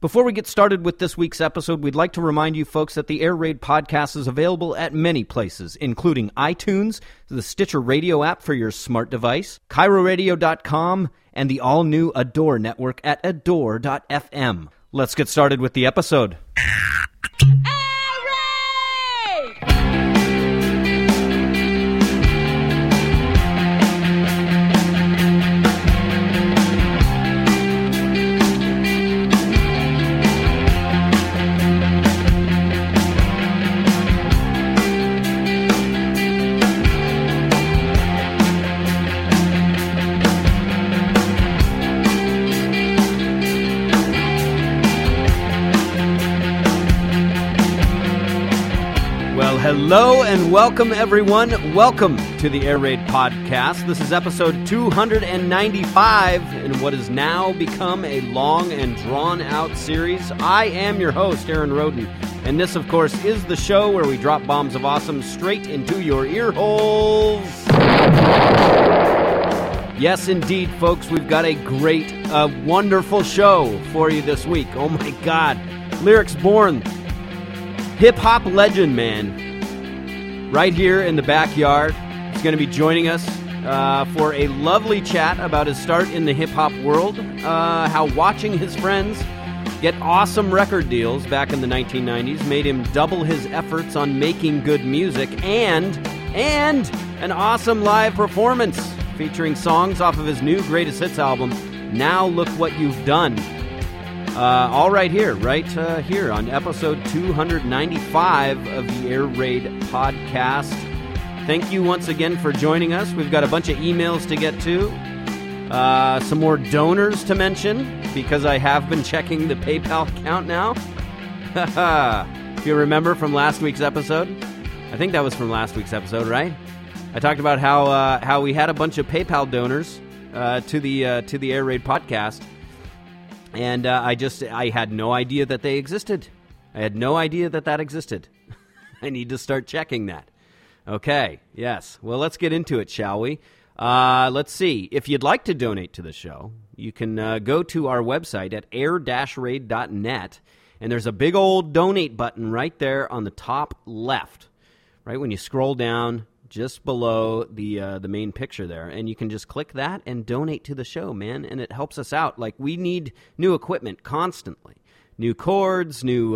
Before we get started with this week's episode, we'd like to remind you folks that the Air Raid podcast is available at many places, including iTunes, the Stitcher Radio app for your smart device, KairoRadio.com, and the all-new Adore network at Adore.fm. Let's get started with the episode. Hello and welcome, everyone. Welcome to the Air Raid podcast. This is episode 295 in what has now become a long and drawn-out series. I am your host, Aaron Roden, and this, of course, is the show where we drop bombs of awesome straight into your ear holes. Yes, indeed, folks, we've got a great, wonderful show for you this week. Oh, my God. Lyrics Born, hip-hop legend, man. Right here in the backyard. He's going to be joining us for a lovely chat about his start in the hip-hop world, how watching his friends get awesome record deals back in the 1990s made him double his efforts on making good music, and an awesome live performance featuring songs off of his new Greatest Hits album, Now Look What You've Done. All right here on episode 295 of the Air Raid podcast. Thank you once again for joining us. We've got a bunch of emails to get to, some more donors to mention, because I have been checking the PayPal account now. If you remember from last week's episode, I think that was from last week's episode, right? I talked about how we had a bunch of PayPal donors to the Air Raid podcast. And I had no idea that they existed. I had no idea that existed. I need to start checking that. Okay, yes. Well, let's get into it, shall we? Let's see. If you'd like to donate to the show, you can go to our website at air-raid.net, and there's a big old donate button right there on the top left, right when you scroll down just below the main picture there, and you can just click that and donate to the show, man, and it helps us out. Like, we need new equipment constantly, new cords, new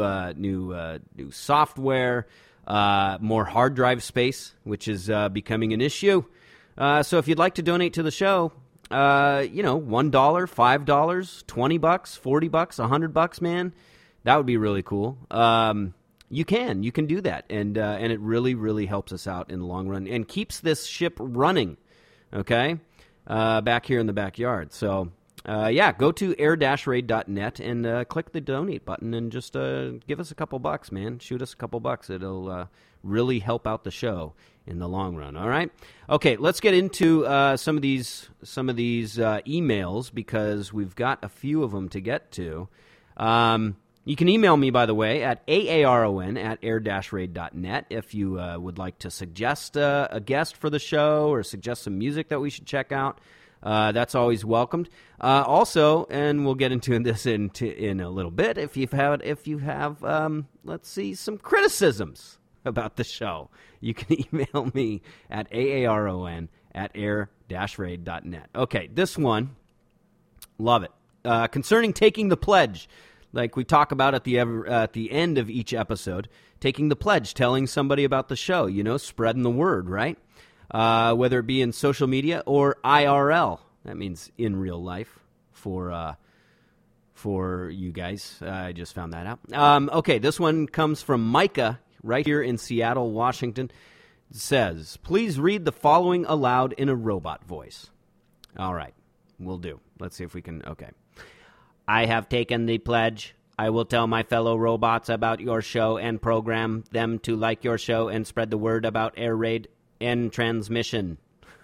software, more hard drive space, which is becoming an issue. So if you'd like to donate to the show, $1, $5, $20, $40, $100, man, that would be really cool. You can do that, and it really, really helps us out in the long run and keeps this ship running, okay, back here in the backyard. So, go to air-raid.net and click the donate button and just give us a couple bucks, man. Shoot us a couple bucks. It'll really help out the show in the long run, all right? Okay, let's get into some of these emails, because we've got a few of them to get to. You can email me, by the way, at aaron@air-raid.net if you would like to suggest a guest for the show or suggest some music that we should check out. That's always welcomed. Also, and we'll get into this in a little bit, if you have let's see, some criticisms about the show, you can email me at aaron@air-raid.net. Okay, this one, love it. Concerning taking the pledge. Like we talk about at the end of each episode, taking the pledge, telling somebody about the show, spreading the word, right? Whether it be in social media or IRL. That means in real life for you guys. I just found that out. Okay, this one comes from Micah right here in Seattle, Washington. It says, please read the following aloud in a robot voice. All right, we'll do. Let's see if we can, okay. I have taken the pledge. I will tell my fellow robots about your show and program them to like your show and spread the word about Air Raid and transmission.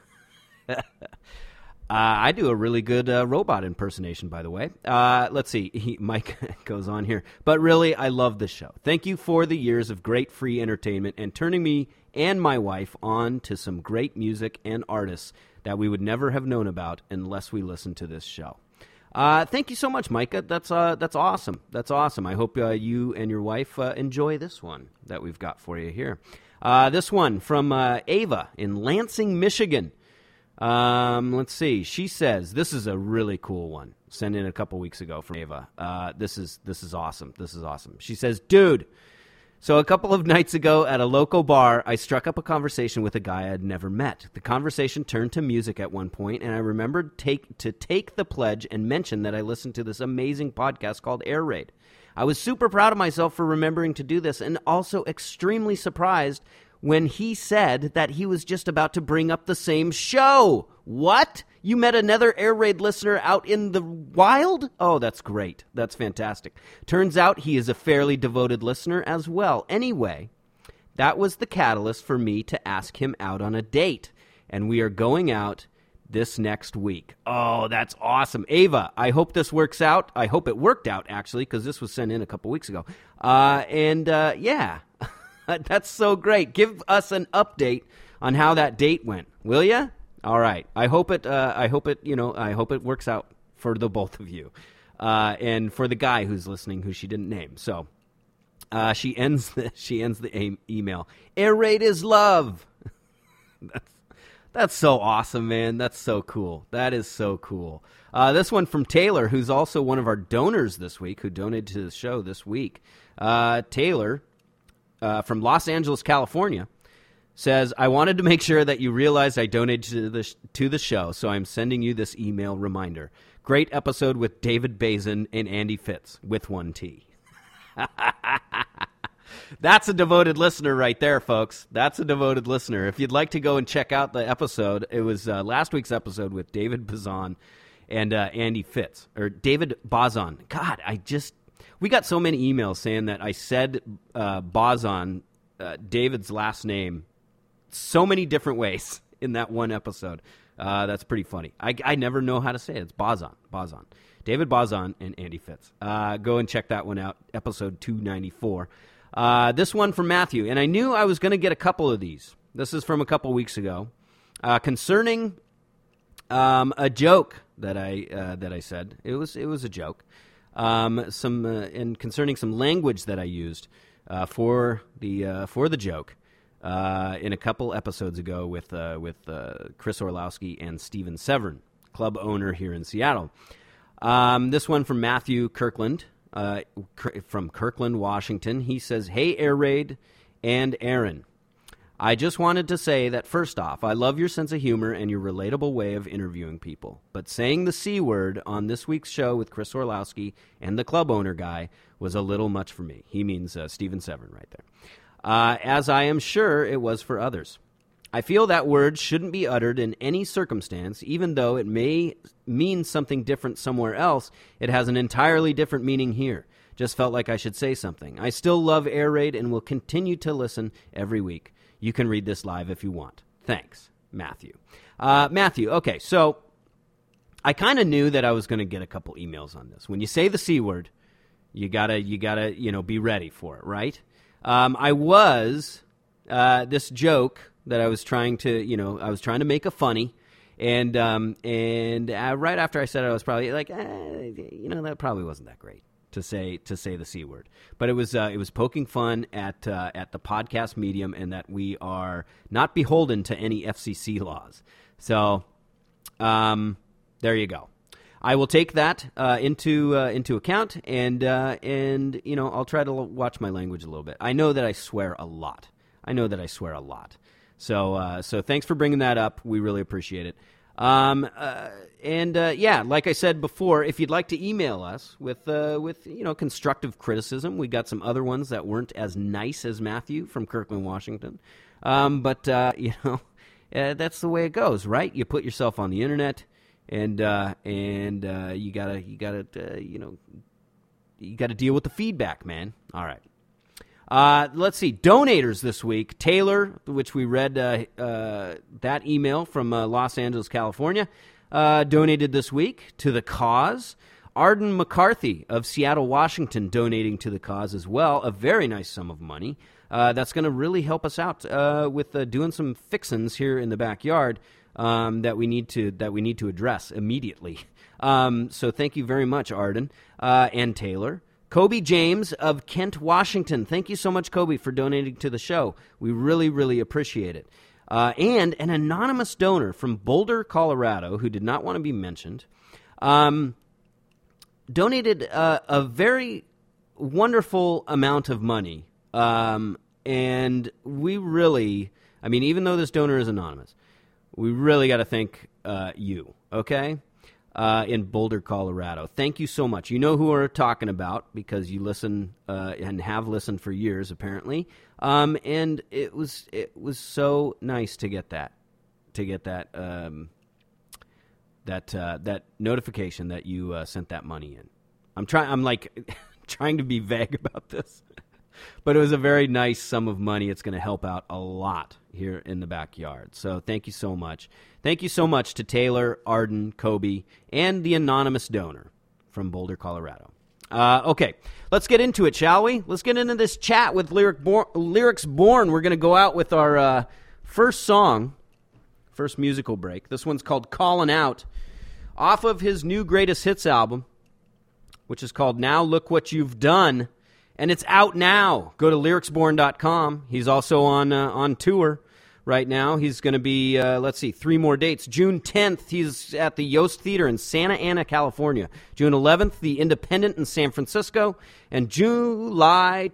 I do a really good robot impersonation, by the way. Let's see. Mike goes on here. But really, I love this show. Thank you for the years of great free entertainment and turning me and my wife on to some great music and artists that we would never have known about unless we listened to this show. Thank you so much, Micah. That's awesome. That's awesome. I hope you and your wife enjoy this one that we've got for you here. This one from Ava in Lansing, Michigan. Let's see. She says, this is a really cool one. Sent in a couple weeks ago from Ava. This is awesome. This is awesome. She says, dude, so a couple of nights ago at a local bar, I struck up a conversation with a guy I had never met. The conversation turned to music at one point, and I remembered to take the pledge and mention that I listened to this amazing podcast called Air Raid. I was super proud of myself for remembering to do this, and also extremely surprised when he said that he was just about to bring up the same show. What? You met another Air Raid listener out in the wild? Oh, that's great. That's fantastic. Turns out he is a fairly devoted listener as well. Anyway, that was the catalyst for me to ask him out on a date, and we are going out this next week. Oh, that's awesome. Ava, I hope this works out. I hope it worked out, actually, because this was sent in a couple weeks ago. Yeah. That's so great. Give us an update on how that date went, will you? All right. I hope it works out for the both of you, and for the guy who's listening, who she didn't name. So, she ends the email. Air Raid is love. That's so awesome, man. That's so cool. That is so cool. This one from Taylor, who's also one of our donors this week, who donated to the show this week. Taylor. From Los Angeles, California, says, I wanted to make sure that you realized I donated to the show, so I'm sending you this email reminder. Great episode with David Bazin and Andy Fitz, with one T. That's a devoted listener right there, folks. That's a devoted listener. If you'd like to go and check out the episode, it was last week's episode with David Bazan and Andy Fitz, or David Bazan. God, we got so many emails saying that I said Bazan, David's last name, so many different ways in that one episode. That's pretty funny. I never know how to say it. It's Bazan. David Bazan and Andy Fitz. Go and check that one out, episode 294. This one from Matthew, and I knew I was going to get a couple of these. This is from a couple weeks ago, concerning a joke that I said. It was a joke. And concerning some language that I used for the joke in a couple episodes ago with Chris Orlowski and Steven Severin, club owner here in Seattle. This one from Matthew Kirkland from Kirkland, Washington. He says, "Hey, Air Raid and Aaron. I just wanted to say that, first off, I love your sense of humor and your relatable way of interviewing people. But saying the C word on this week's show with Chris Orlowski and the club owner guy was a little much for me." He means Steven Severin right there. As I am sure it was for others. I feel that word shouldn't be uttered in any circumstance, even though it may mean something different somewhere else. It has an entirely different meaning here. Just felt like I should say something. I still love Air Raid and will continue to listen every week. You can read this live if you want. Thanks, Matthew. Matthew, okay, so I kind of knew that I was going to get a couple emails on this. When you say the C word, you gotta be ready for it, right? I was this joke that I was trying to make a funny, and right after I said it, I was probably like, that probably wasn't that great to say the C word, but it was poking fun at the podcast medium, and that we are not beholden to any FCC laws. So, there you go. I will take that into account, and I'll try to watch my language a little bit. I know that I swear a lot. So thanks for bringing that up. We really appreciate it. Like I said before, if you'd like to email us with constructive criticism, we got some other ones that weren't as nice as Matthew from Kirkland, Washington. That's the way it goes, right? You put yourself on the internet, and you gotta deal with the feedback, man. All right. Let's see. Donators this week. Taylor, which we read that email from Los Angeles, California, donated this week to the cause. Arden McCarthy of Seattle, Washington, donating to the cause as well. A very nice sum of money. That's going to really help us out with doing some fixins here in the backyard. that we need to address immediately. So thank you very much, Arden and Taylor. Kobe James of Kent, Washington. Thank you so much, Kobe, for donating to the show. We really, really appreciate it. And an anonymous donor from Boulder, Colorado, who did not want to be mentioned, donated a very wonderful amount of money. And we really, I mean, even though this donor is anonymous, we really got to thank you, okay? In Boulder, Colorado. Thank you so much. You know who we're talking about because you listen and have listened for years, apparently. And it was so nice to get that that notification that you sent that money in. I'm trying to be vague about this, but it was a very nice sum of money. It's going to help out a lot here in the backyard. So thank you so much. Thank you so much to Taylor, Arden, Kobe, and the anonymous donor from Boulder, Colorado. Okay, let's get into it, shall we? Let's get into this chat with Lyrics Born. We're going to go out with our first song, first musical break. This one's called Callin' Out, off of his new Greatest Hits album, which is called Now Look What You've Done, and it's out now. Go to lyricsborn.com. He's also on tour right now. He's going to be, 3 more dates. June 10th, he's at the Yost Theater in Santa Ana, California. June 11th, the Independent in San Francisco. And July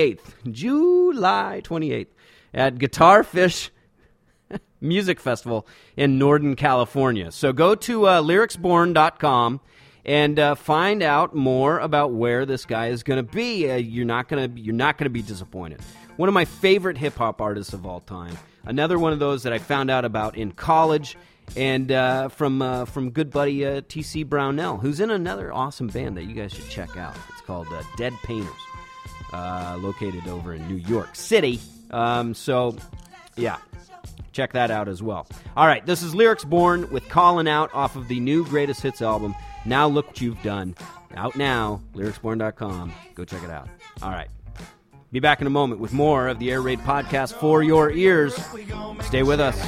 28th, at Guitar Fish Music Festival in Northern California. So go to lyricsborn.com and find out more about where this guy is going to be. You're not going to be disappointed. One of my favorite hip-hop artists of all time. Another one of those that I found out about in college, and from good buddy T.C. Brownell, who's in another awesome band that you guys should check out. It's called Dead Painters, located over in New York City. Yeah, check that out as well. All right, this is Lyrics Born with Callin' Out off of the new Greatest Hits album, Now Look What You've Done. Out now, lyricsborn.com. Go check it out. All right. Be back in a moment with more of the Air Raid podcast for your ears. Stay with us.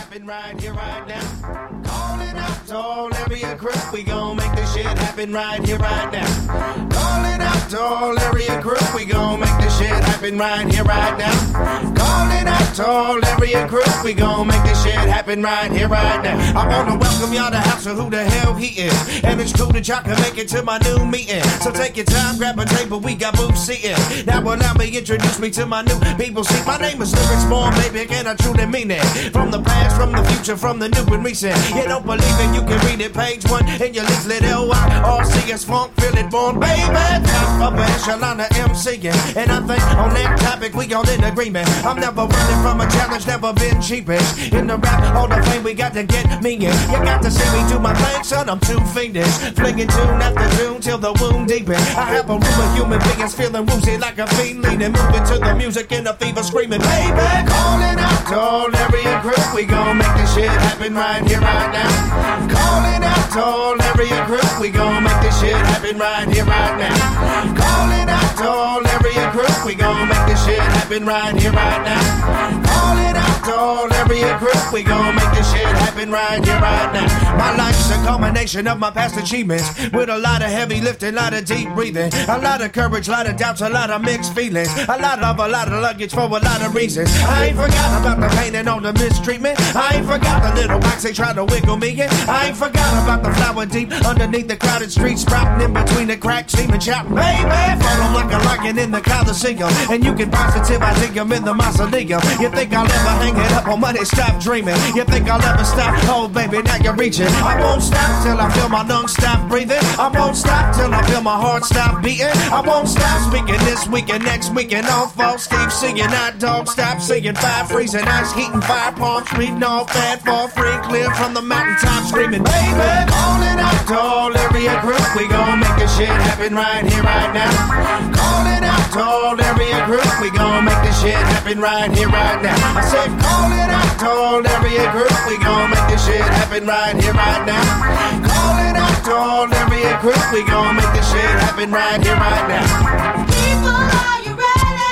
Calling out to all area crew, we gon' make this shit happen right here, right now. Calling out to all area crew, we gon' make this shit happen right here, right now. Calling out to all area crew, we gon' make this shit happen right here, right now. I wanna welcome y'all to House of Who the Hell He Is, and it's true that y'all can make it to my new meeting. So take your time, grab a table, we got booth seating. Now allow me introduce me to my new people. See, my name is Lyrics Born, baby, and I truly mean it. From the past, from the future, from the new and recent. You don't believe it, you can read it, page 1 in your leaflet, L-Y-R-C-S, funk, feel it, born, baby. Top of echelon of MCing, and I think on that topic we all in agreement. I'm never running from a challenge, never been cheapish. In the rap hall of fame, we got to get me in. You got to see me do my thing, son, I'm too fiendish. Flinging tune after tune till the wound deepen. I have a room of human beings feeling woozy like a fiend leading, moving to the music in a fever screaming, baby. Calling out to all area crew, we gon' make this shit happen right here, right now. Calling out to all area crew, we gon' make this shit happen right here, right now. Calling out to all area crew, we gon' make this shit happen right here, right now. Calling out to all area crew, we gon' make this shit happen right here, right now. My life's a culmination of my past achievements, with a lot of heavy lifting, a lot of deep breathing, a lot of courage, a lot of doubts, a lot of mixed feelings, a lot of luggage for a lot of reasons. I ain't forgot about the pain and all the mistreatment. I ain't forgot the little wax they try to wiggle me in. I ain't forgot about the flower deep underneath the crowded streets, sprouting in between the cracks, steaming chop, baby. Follow like a lion in the Coliseum, and you can positive I dig them in the mausoleum. You think I'll ever hang it up on money? Stop dreaming. You think I'll ever stop? Oh, baby, now you're reaching. I won't stop till I feel my lungs stop breathing. I won't stop till I feel my heart stop beating. I won't stop speaking this week and next week and all fall. Steve singing, I don't stop singing. Fire freezing, ice heating, fire palms reading all that fall free, clear from the mountaintop screaming, baby. Calling out to all area crew, we gon' make this shit happen right here, right now. Calling out to all area crew, we gon' make this shit happen right here, right now. I said, calling out to all area crew, we gon' make this shit happen right here, right now. Calling out to all area crew, we gon' make this shit happen right here, right now. People, are you ready?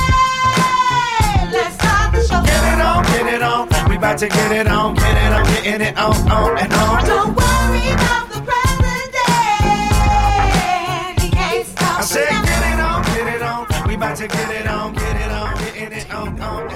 Let's start the show. Get it on, we about to get it on, get it on, getting getting it on and on. Don't worry about the president. He can't stop. I said, get it on. We about to get it on, getting it on and on.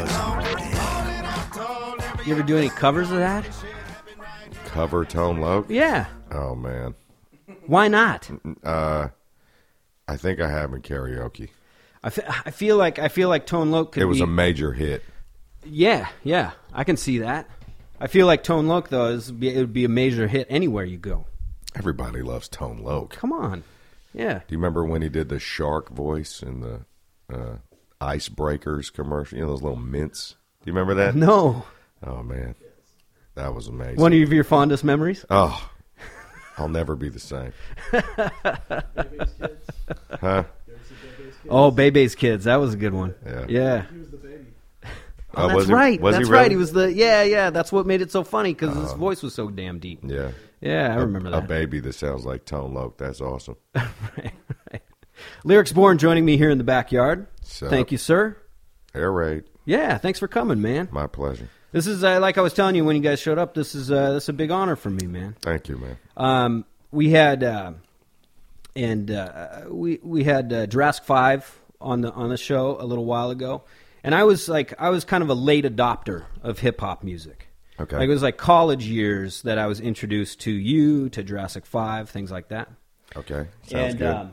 You ever do any covers of that? Cover Tone Loc? Yeah. Oh, man. Why not? I think I have in karaoke. I feel like Tone Loc could be... It was a major hit. Yeah, I can see that. I feel like Tone Loc, though, it would be a major hit anywhere you go. Everybody loves Tone Loc. Come on. Yeah. Do you remember when he did the shark voice in the Icebreakers commercial? You know, those little mints? Do you remember that? No. Oh, man. That was amazing. One of your fondest memories? Oh, I'll never be the same. Huh? Oh, Bebe's Kids. That was a good one. Yeah. He was the baby. Oh, that's was he- right. was he That's really? right. He was the... Yeah. That's what made it so funny, because his voice was so damn deep. Yeah. Yeah, I remember A that. baby that sounds like Tone Loc. That's awesome. Right. Lyrics Born joining me here in the backyard. So, Thank you, sir. Air raid. Yeah, thanks for coming, man. My pleasure. This is, like I was telling you when you guys showed up, this is a big honor for me, man. Thank you, man. We had we had Jurassic 5 on the show a little while ago, and I was kind of a late adopter of hip hop music. Okay. Like, it was like college years that I was introduced to you, to Jurassic 5, things like that. Okay. Sounds good.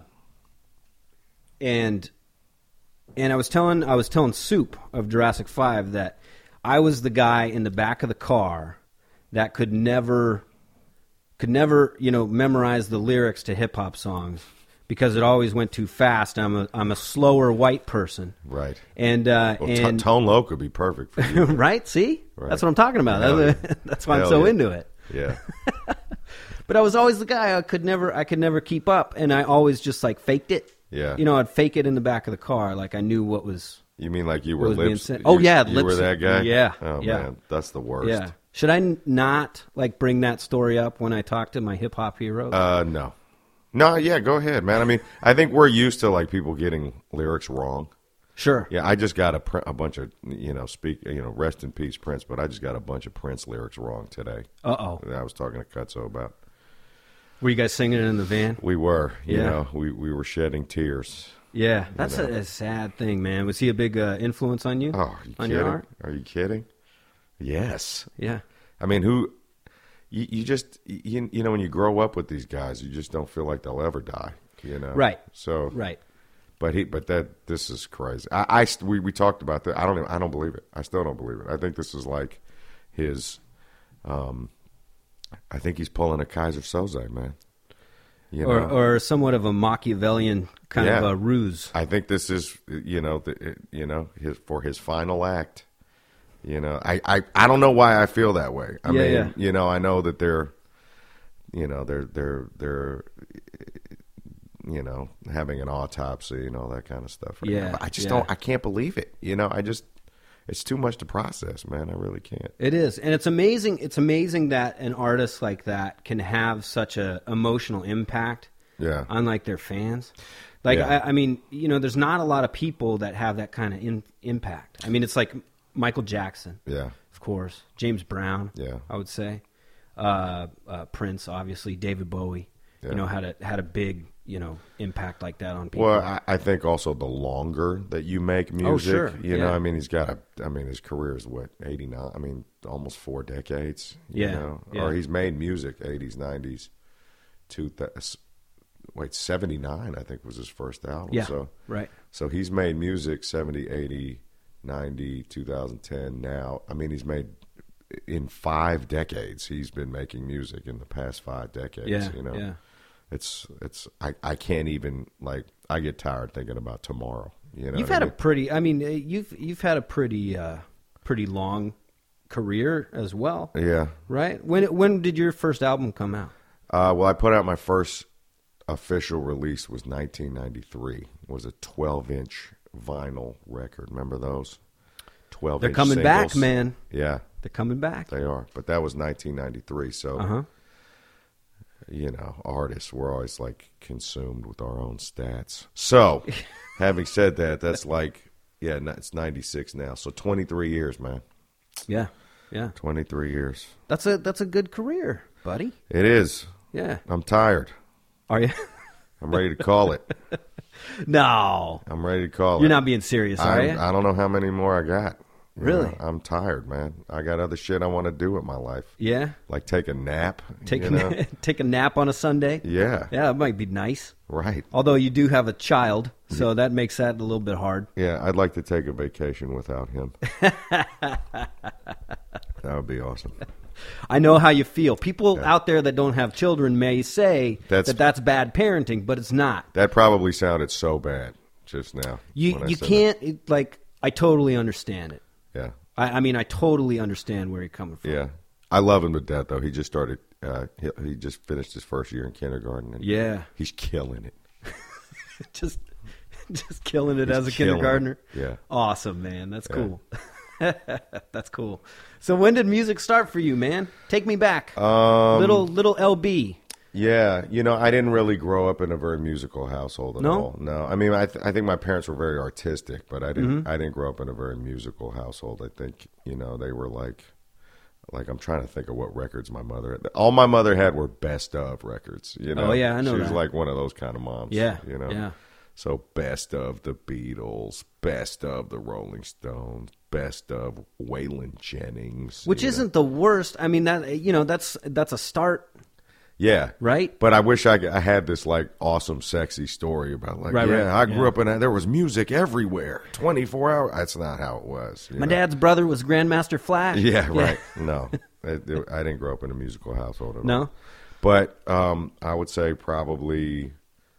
And I was telling Soup of Jurassic 5 that I was the guy in the back of the car that could never, memorize the lyrics to hip hop songs because it always went too fast. I'm a slower white person. Right. And Tone Loc would be perfect for you. right? See? Right. That's what I'm talking about. Hell yeah. That's why I'm Hell so yeah. into it. Yeah. But I was always the guy I could never keep up, and I always just like faked it. Yeah. I'd fake it in the back of the car, like I knew what was. You mean like you were was being lips? said. Oh, yeah, you were lips- that guy. yeah, Oh yeah. man, that's the worst. Yeah. Should I not like bring that story up when I talk to my hip hop heroes? No. No. Yeah. Go ahead, man. I mean, I think we're used to like people getting lyrics wrong. Sure. Yeah. I just got a bunch of rest in peace Prince, but I just got a bunch of Prince lyrics wrong today. Uh-oh. That I was talking to Cutso about. Were you guys singing it in the van? We were. Yeah. We were shedding tears. Yeah. That's a sad thing, man. Was he a big influence on you? Oh, are you on kidding? your art? Are you kidding? Yes. Yeah. I mean, you just when you grow up with these guys, you just don't feel like they'll ever die. Right. So Right. But this is crazy. We talked about that. I don't believe it. I still don't believe it. I think this is like his. I think he's pulling a Kaiser Soze, man. Or somewhat of a Machiavellian kind of a ruse. I think this is for his final act. I don't know why I feel that way. I mean, I know that they're having an autopsy and all that kind of stuff. Right now. But I just don't. I can't believe it. It's too much to process, man. I really can't. It is, and it's amazing. It's amazing that an artist like that can have such a emotional impact. Yeah. On like their fans. Like I mean, there's not a lot of people that have that kind of impact. I mean, it's like Michael Jackson. Yeah. Of course, James Brown. Yeah. I would say Prince, obviously, David Bowie. Yeah. Had a big impact like that on people. Well, I think also the longer that you make music, sure. I mean, his career is what, 89? I mean, almost 4 decades. Yeah. Or he's made music 80s, 90s, 79, I think was his first album. Yeah. So, right. So he's made music 70, 80, 90, 2010 now. I mean, he's made in 5 decades. He's been making music in the past 5 decades. Yeah. Yeah. I can't even, like, I get tired thinking about tomorrow. You've had a pretty pretty long career as well. Yeah. Right? When did your first album come out? Well, I put out my first official release was 1993. It was a 12-inch vinyl record. Remember those? 12-inch They're coming singles. back, man. Yeah. They're coming back. They are. But that was 1993, so artists were always like consumed with our own stats. So, having said that, that's like, it's 96 now. So 23 years, man. Yeah. Yeah. 23 years. That's a good career, buddy. It is. Yeah. I'm tired. Are you? I'm ready to call it. No. I'm ready to call it. You're not being serious, are you? I don't know how many more I got. You Really? know, I'm tired, man. I got other shit I want to do with my life. Yeah. Like take a nap. Take you know? take a nap on a Sunday. Yeah. Yeah, that might be nice. Right. Although you do have a child, so that makes that a little bit hard. Yeah, I'd like to take a vacation without him. That would be awesome. I know how you feel. People out there that don't have children may say that's bad parenting, but it's not. That probably sounded so bad just now. You when I you said can't I totally understand it. that. Yeah. I mean, I totally understand where you're coming from. Yeah. I love him to death, though. He just started, he just finished his first year in kindergarten. And Yeah. he's killing it. just killing it He's as a killing kindergartner. it. Yeah. Awesome, man. That's cool. That's cool. So when did music start for you, man? Take me back. Little LB. Yeah, you know, I didn't really grow up in a very musical household at all. No, I mean, I think my parents were very artistic, but I didn't. I didn't grow up in a very musical household. I think, you know, they were like I'm trying to think of what records my mother had. All my mother had were best of records. You know, Oh, yeah, I know she was that. like one of those kind of moms. Yeah, you know, yeah. So best of the Beatles, best of the Rolling Stones, best of Waylon Jennings, Which you know. isn't the worst. I mean, that's a start. Yeah. Right? But I wish I had this like awesome, sexy story about like, Right, yeah, right, I grew up in there was music everywhere, 24 hours. That's not how it was. You My know? dad's brother was Grandmaster Flash. Yeah, right. No, I didn't grow up in a musical household at all. No? But I would say probably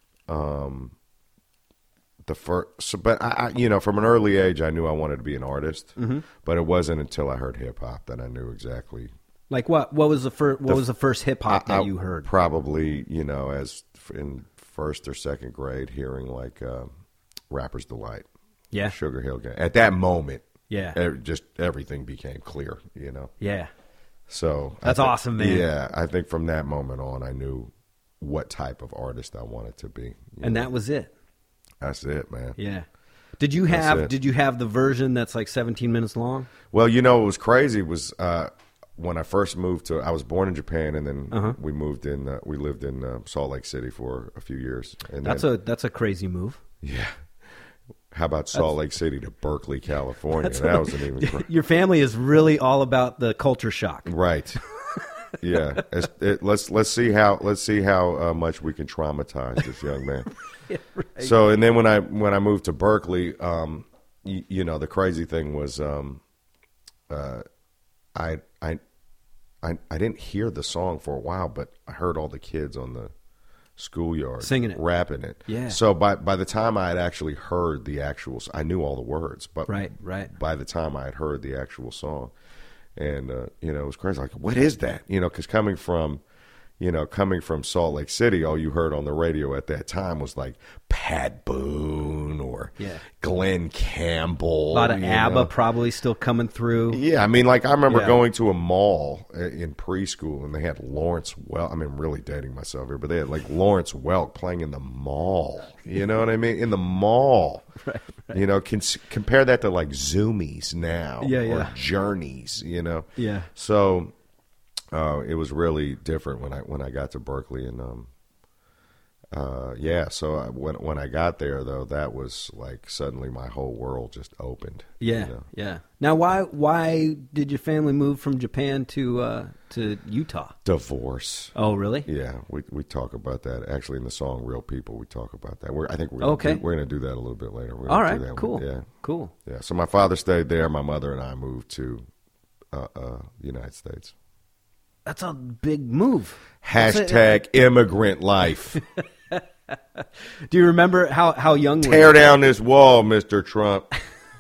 the first. But I, you know, from an early age, I knew I wanted to be an artist. Mm-hmm. But it wasn't until I heard hip hop that I knew exactly. Like what? What was the first? What was the first hip hop that you heard? Probably, you know, as in first or second grade, hearing like Rapper's Delight, Yeah. Sugar Hill Gang. At that moment, Yeah. just everything became clear, you know. Yeah. So That's awesome, man. Yeah, I think from that moment on, I knew what type of artist I wanted to be. And that was it. That's it, man. Yeah. Did you That's have it. Did you have the version that's like 17 minutes long? Well, you know, what was crazy was when I first moved to. I was born in Japan, and then we moved in. We lived in Salt Lake City for a few years. And That's a crazy move. yeah. How about Salt Lake City to Berkeley, California? That wasn't even Your family is really all about the culture shock. right. Yeah. Let's see how much we can traumatize this young man. Right. So, and then when I moved to Berkeley, you know, the crazy thing was, I didn't hear the song for a while, but I heard all the kids on the schoolyard Singing it. rapping it. Yeah. So by the time I had actually heard the actual, I knew all the words, but Right. by the time I had heard the actual song, and you know, it was crazy. Like, what is that? You know, because coming from Salt Lake City, all you heard on the radio at that time was like Pat Boone or Yeah. Glenn Campbell. A lot of you ABBA know. probably still coming through. Yeah, I mean, like I remember Yeah. going to a mall in preschool, and they had Lawrence Welk. I mean, really dating myself here, but they had like Lawrence Welk playing in the mall. You know what I mean? In the mall. Right. You know, compare that to like Zoomies now, Yeah, or yeah. Journeys. You know. Yeah. So it was really different when I got to Berkeley, and yeah. So when I got there, though, that was like suddenly my whole world just opened. Yeah. You know? Yeah. Now, why did your family move from Japan to Utah? Divorce. Oh, really? Yeah, we talk about that actually in the song "Real People." We talk about that. I think we're Okay. we're gonna do that a little bit later. We're All gonna right. do that Cool. one. Yeah, Cool. yeah. So my father stayed there. My mother and I moved to the United States. That's a big move. Hashtag immigrant life. Do you remember how young? were Tear you? down this wall, Mr. Trump.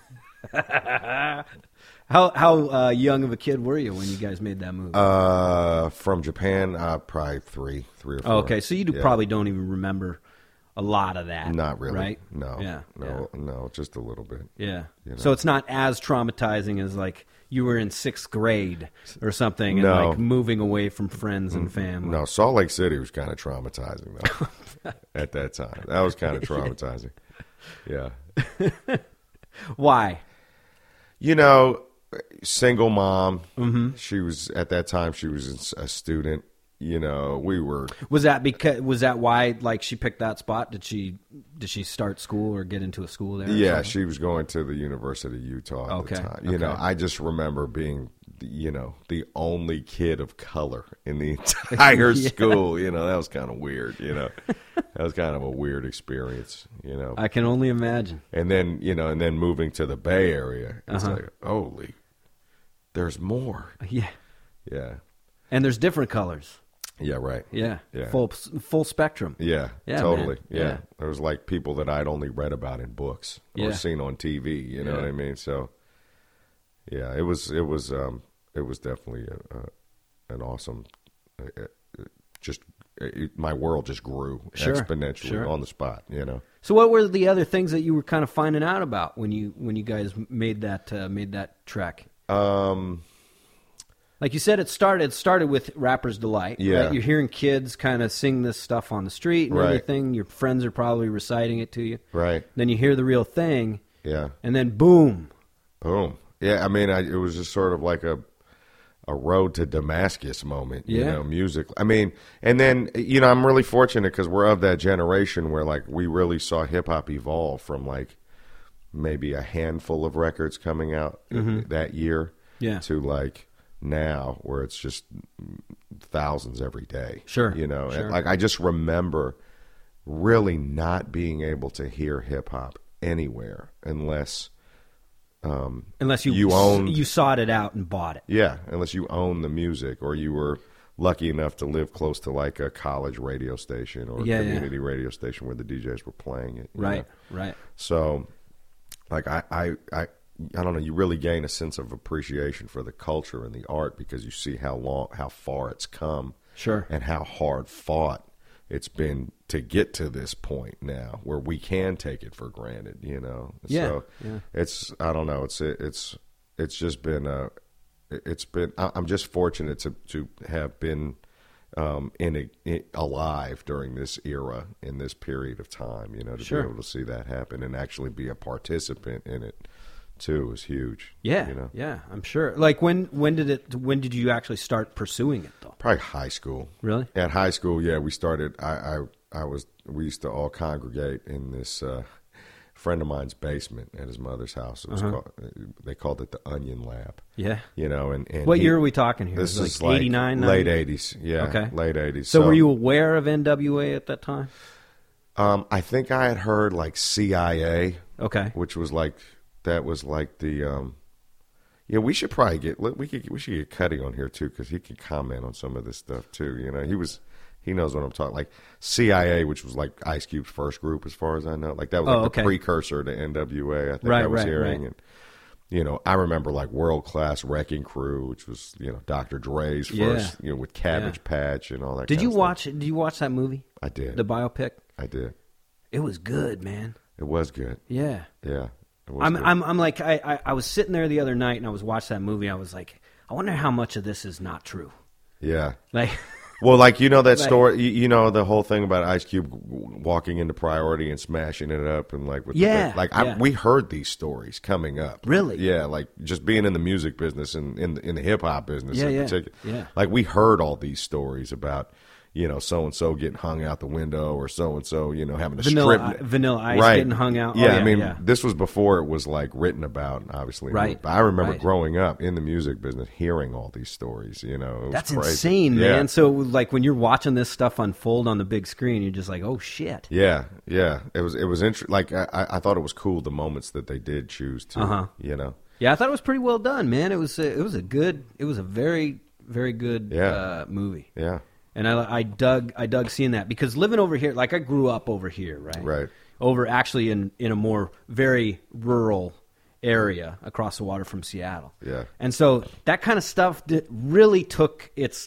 How young of a kid were you when you guys made that move? From Japan, probably three or four. Oh, okay, so you Yeah. probably don't even remember a lot of that. Not really. right? No. Yeah. No, just a little bit. Yeah. You know. So it's not as traumatizing as like you were in 6th grade or something, and No. like moving away from friends and family. No, Salt Lake City was kind of traumatizing though. At that time, that was kind of traumatizing. Yeah. Why? You know, single mom. Mm-hmm. She was at that time. She was a student. You know, we were. Was that why like she picked that spot? Did she start school or get into a school there? Yeah, she was going to the University of Utah at the time. You know, Okay. I just remember being, you know, the only kid of color in the entire school. You know, that was kind of weird. You know, that was kind of a weird experience. You know, I can only imagine. and then moving to the Bay Area, it's like, holy, there's more. Yeah, Yeah, and there's different colors. yeah, right. Yeah, Yeah. full spectrum. Yeah, Yeah, totally. man. Yeah. Yeah. There was like people that I'd only read about in books or Yeah. seen on TV. You know Yeah. what I mean? So, yeah, it was definitely an awesome. My world just grew Sure, exponentially sure. on the spot. You know. So, what were the other things that you were kind of finding out about when you guys made that trek? Like you said, it started with Rapper's Delight. Yeah. Right? You're hearing kids kind of sing this stuff on the street and Right. everything. Your friends are probably reciting it to you. Right. Then you hear the real thing, Yeah. and then boom. Boom. Yeah. I mean, it was just sort of like a road to Damascus moment, you Yeah. know, music. I mean, and then, you know, I'm really fortunate because we're of that generation where, like, we really saw hip-hop evolve from, like, maybe a handful of records coming out that year Yeah. to, like, now where it's just thousands every day. Sure, You know, sure. and, like, I just remember really not being able to hear hip-hop anywhere unless Unless you owned- you sought it out and bought it. yeah, unless you own the music or you were lucky enough to live close to like a college radio station or Yeah, a yeah. community radio station where the DJs were playing it. you Right, know? right. So, like, I don't know. You really gain a sense of appreciation for the culture and the art because you see how far it's come, Sure. and how hard fought it's been to get to this point now where we can take it for granted. You know, Yeah, so yeah. it's I don't know. It's just been I'm just fortunate to have been alive during this era in this period of time. You know, to Sure. be able to see that happen and actually be a participant in it too is huge. Yeah, you know, yeah, I'm sure. Like when did you actually start pursuing it though? probably high school. Really? At high school, yeah, we started. We used to all congregate in this friend of mine's basement at his mother's house. It was they called it the Onion Lab. Yeah. You know, and What year are we talking here? This Is is it like 89, late 90? '80s. Yeah, Okay. late '80s. So were you aware of NWA at that time? I think I had heard like CIA, Okay. which was like the. Yeah, we should probably we should get Cuddy on here too because he can comment on some of this stuff too. You know, he knows what I'm talking. Like CIA, which was like Ice Cube's first group, as far as I know. Like that was like okay. the precursor to NWA. I think Right, I was right, hearing, right. and you know, I remember like World Class Wrecking Crew, which was Dr. Dre's first, with Cabbage Patch and all that. Did kind you of stuff. watch that movie? I did. The biopic? I did. It was good, man. It was good. Yeah. Yeah. It was I'm good. like I was sitting there the other night and I was watching that movie. I was like, I wonder how much of this is not true. Yeah. Like Well, like, that Like- story, the whole thing about Ice Cube walking into Priority and smashing it up and like, with Yeah, the, yeah. we heard these stories coming up. Really? Yeah. Like just being in the music business and in the hip hop business Yeah, in yeah, particular. yeah. Like we heard all these stories about, so-and-so getting hung out the window or so-and-so, having to strip. Vanilla Ice Right. getting hung out. Yeah, Oh, I mean, yeah. this was before it was like written about, obviously. Right, But I remember right. growing up in the music business, hearing all these stories. It was That's crazy. insane, Yeah. man. So like when you're watching this stuff unfold on the big screen, you're just like, oh shit. Yeah, yeah. It was interesting. Like I thought it was cool the moments that they did choose to. Yeah, I thought it was pretty well done, man. It was a very, very good Yeah. movie. Yeah. And I dug seeing that because living over here, like I grew up over here, right? Right. Over actually in a more very rural area across the water from Seattle. Yeah. And so that kind of stuff really took its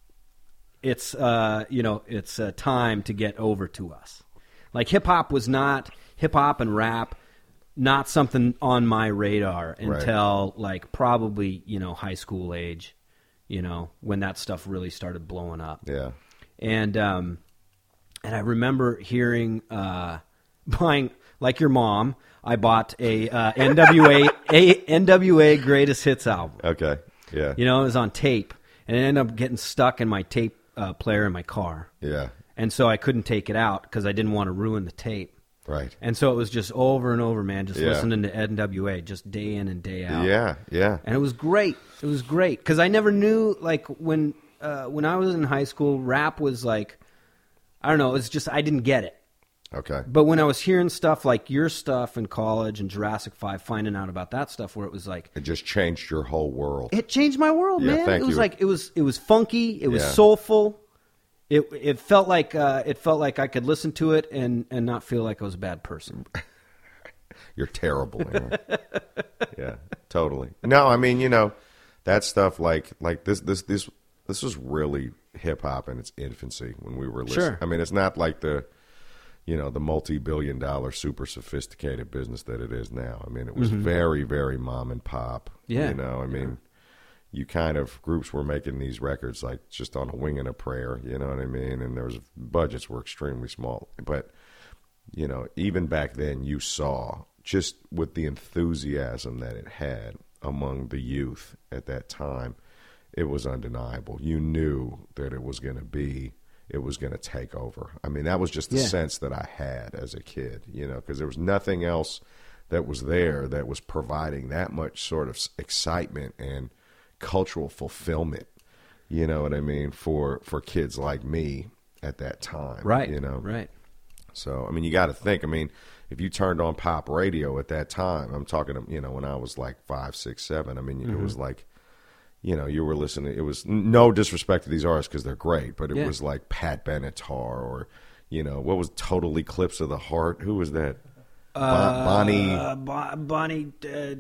time to get over to us. Like hip hop and rap, not something on my radar until like probably, high school age, when that stuff really started blowing up. Yeah. And I remember hearing, buying like your mom, I bought a NWA Greatest Hits album. Okay. Yeah. You know, it was on tape, and it ended up getting stuck in my tape player in my car. Yeah. And so I couldn't take it out because I didn't want to ruin the tape. Right. And so it was just over and over, man, just Yeah. listening to NWA just day in and day out. Yeah. Yeah. And it was great. It was great because I never knew, like, when I was in high school, rap was like, I don't know, it's just I didn't get it. Okay. But when I was hearing stuff like your stuff in college and Jurassic 5, finding out about that stuff where it was like, It just changed your whole world. it changed my world, Yeah, man. thank It was you. like it was funky, it was Yeah. soulful. It felt like I could listen to it and not feel like I was a bad person. You're terrible, Aaron. Yeah, totally. No, I mean, that stuff like this was really hip hop in its infancy when we were listening. Sure. I mean, it's not like the multi-billion-dollar super sophisticated business that it is now. I mean, it was very, very mom and pop. Yeah. I mean, you kind of groups were making these records like just on a wing and a prayer. You know what I mean? And budgets were extremely small, but even back then, you saw just with the enthusiasm that it had among the youth at that time, it was undeniable. You knew that it was going to take over. I mean, that was just the Yeah. sense that I had as a kid, because there was nothing else that was there that was providing that much sort of excitement and cultural fulfillment, you know what I mean, for kids like me at that time. Right. Right. So, I mean, you got to think, I mean, if you turned on pop radio at that time, I'm talking, when I was like 5, 6, 7, I mean, it was like, you were listening, it was no disrespect to these artists because they're great, but it was like Pat Benatar or, what was Total Eclipse of the Heart? Who was that? Bonnie. Bonnie,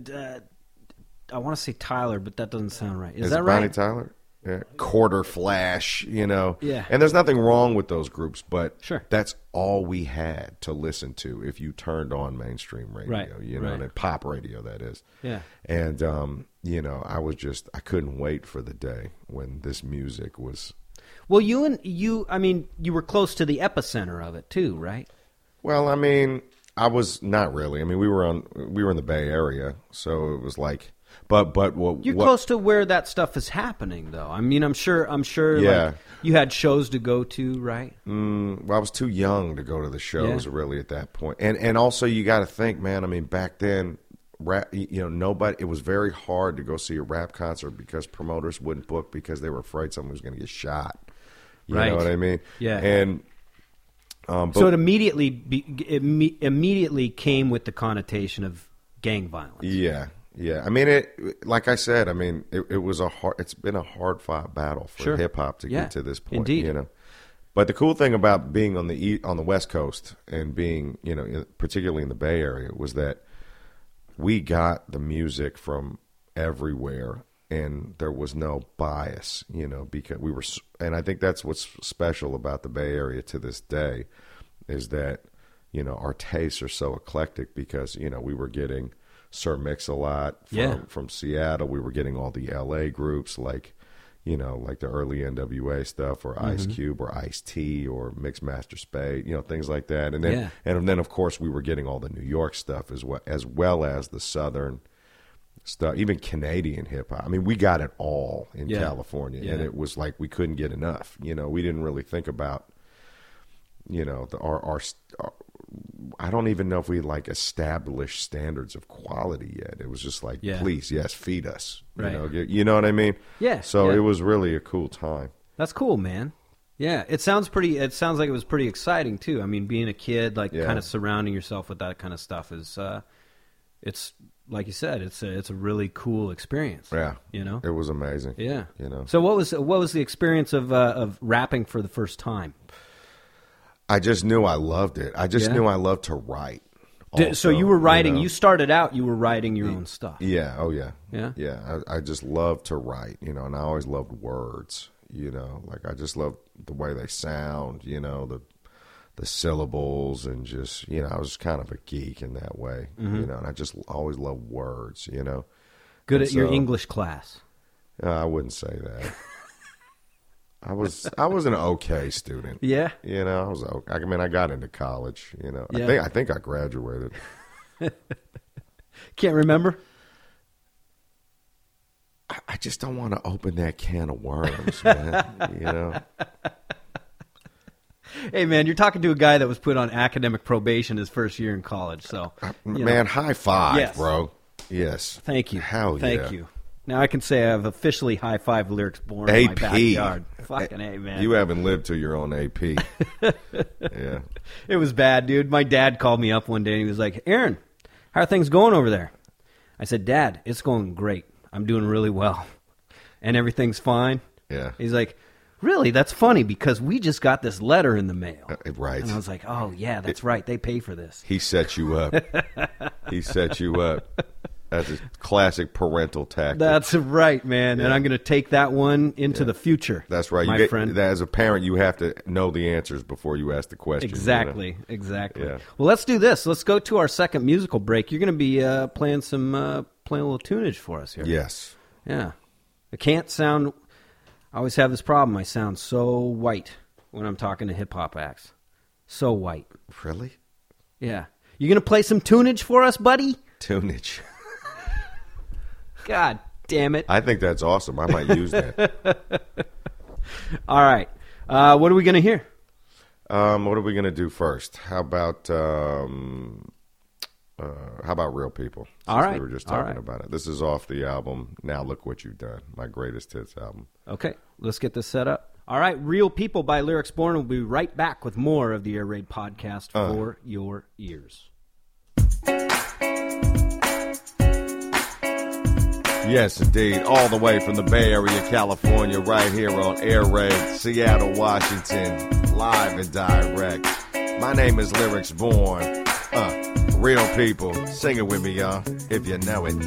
I want to say Tyler, but that doesn't sound right. Is it that right? Bonnie Tyler? Yeah. Quarter Flash, Yeah. And there's nothing wrong with those groups, but Sure. that's all we had to listen to if you turned on mainstream radio, Right, right. and pop radio, that is. Yeah. And, I couldn't wait for the day when this music was. Well, you were close to the epicenter of it too, right? Well, I mean, I was not really. I mean, we were in the Bay Area, so it was like, but You're close to where that stuff is happening, though. I mean, I'm sure. Yeah. Like, you had shows to go to, right? Well, I was too young to go to the shows really at that point, and also you got to think, man. I mean, back then, rap, nobody. It was very hard to go see a rap concert because promoters wouldn't book because they were afraid someone was going to get shot. You Right. know what I mean? Yeah. And So it immediately came with the connotation of gang violence. Yeah. I mean, like I said, I mean, it was it's been a hard fought battle for Sure. hip hop to get to this point. Indeed. But the cool thing about being on the West Coast and being, particularly in the Bay Area, was that we got the music from everywhere, and there was no bias, because we were, and I think that's what's special about the Bay Area to this day, is that, our tastes are so eclectic because, we were getting Sir Mix-a-Lot from Seattle. We were getting all the LA groups like the early NWA stuff, or Ice Cube or Ice-T or Mixmaster Spade, things like that. And then and then of course we were getting all the New York stuff as well as the Southern stuff, even Canadian hip hop. I mean, we got it all in California, and it was like we couldn't get enough. We didn't really think about our I don't even know if we like established standards of quality yet. It was just like, please, yes, feed us. Right. You know what I mean? Yeah. So it was really a cool time. That's cool, man. Yeah, it sounds like it was pretty exciting too. I mean, being a kid, like kind of surrounding yourself with that kind of stuff is, it's like you said, it's a really cool experience. Yeah. It was amazing. Yeah. So what was the experience of rapping for the first time? I just knew I loved it. I just knew I loved to write. So you were writing. You started out. You were writing your own stuff. Yeah. Oh yeah. Yeah. Yeah. I just loved to write. And I always loved words. Like I just loved the way they sound. The syllables, and just I was kind of a geek in that way. And I just always loved words. Good at your English class. I wouldn't say that. I was an okay student. Yeah. You know, I was okay. I mean, I got into college. You know, Yeah. I think I graduated. Can't remember. I just don't want to open that can of worms, man. You know. Hey, man, you're talking to a guy that was put on academic probation his first year in college. So, Man, high five, Yes. bro. Yes. Thank you. Hell yeah. Thank you. Now I can say I've officially high-fived Lyrics Born in my AP. backyard. Fucking A, man. You haven't lived till you're on AP. Yeah. It was bad, dude. My dad called me up one day and he was like, Aaron, how are things going over there? I said, Dad, it's going great. I'm doing really well. And everything's fine. Yeah. He's like, really? That's funny because we just got this letter in the mail. Right. And I was like, oh, yeah, that's right. They pay for this. He set you up. He set you up. That's a classic parental tactic. That's right, man. Yeah. And I'm going to take that one into the future. That's right. my friend. As a parent, you have to know the answers before you ask the question. Exactly, You know? exactly. Yeah. Well, let's do this. Let's go to our second musical break. You're going to be playing a little tunage for us here. Yes. Yeah. I can't sound. I always have this problem. I sound so white when I'm talking to hip hop acts. So white. Really? Yeah. You going to play some tunage for us, buddy? Tunage. God damn it. I think that's awesome. I might use that. All right. What are we going to hear? What are we going to do first? How about Real People? All right. We were just All talking right. about it. This is off the album Now Look What You've Done, my greatest hits album. Okay. Let's get this set up. All right. Real People by Lyrics Born. We'll be right back with more of the Air Raid podcast for your ears. Yes, indeed. All the way from the Bay Area, California, right here on Air Raid, Seattle, Washington, live and direct. My name is Lyrics Born. Real People. Sing it with me, y'all, if you know it.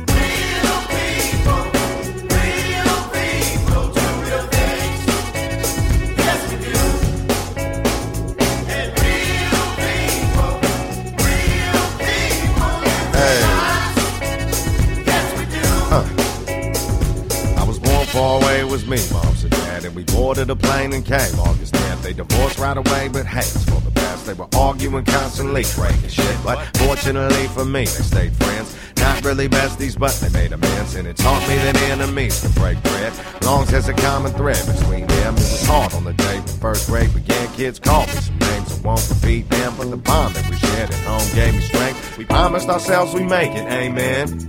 Far away was me, moms and dad, and we boarded a plane and came August 10th. They divorced right away, but hey, it's for the best. They were arguing constantly, breaking shit, but fortunately for me, they stayed friends. Not really besties, but they made amends, and it taught me that enemies can break bread. Long as there's a common thread between them. It was hard on the day when first grade began. Kids called me some names, I won't repeat them, but the bond that we shared at home gave me strength. We promised ourselves we make it, amen.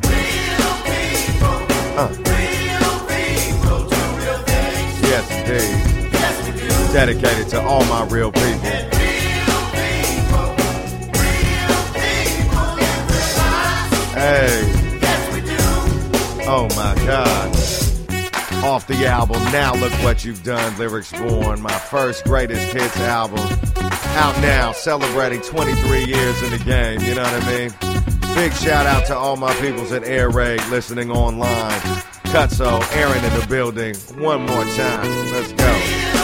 Yes, indeed. Yes, we do. Dedicated to all my real people. Hey. Yes, we do. Oh, my God. Off the album, Now Look What You've Done, Lyrics Born, my first greatest hits album. Out now, celebrating 23 years in the game, you know what I mean? Big shout out to all my peoples at Air Raid listening online. Cutso, Aaron in the building. One more time. Let's go.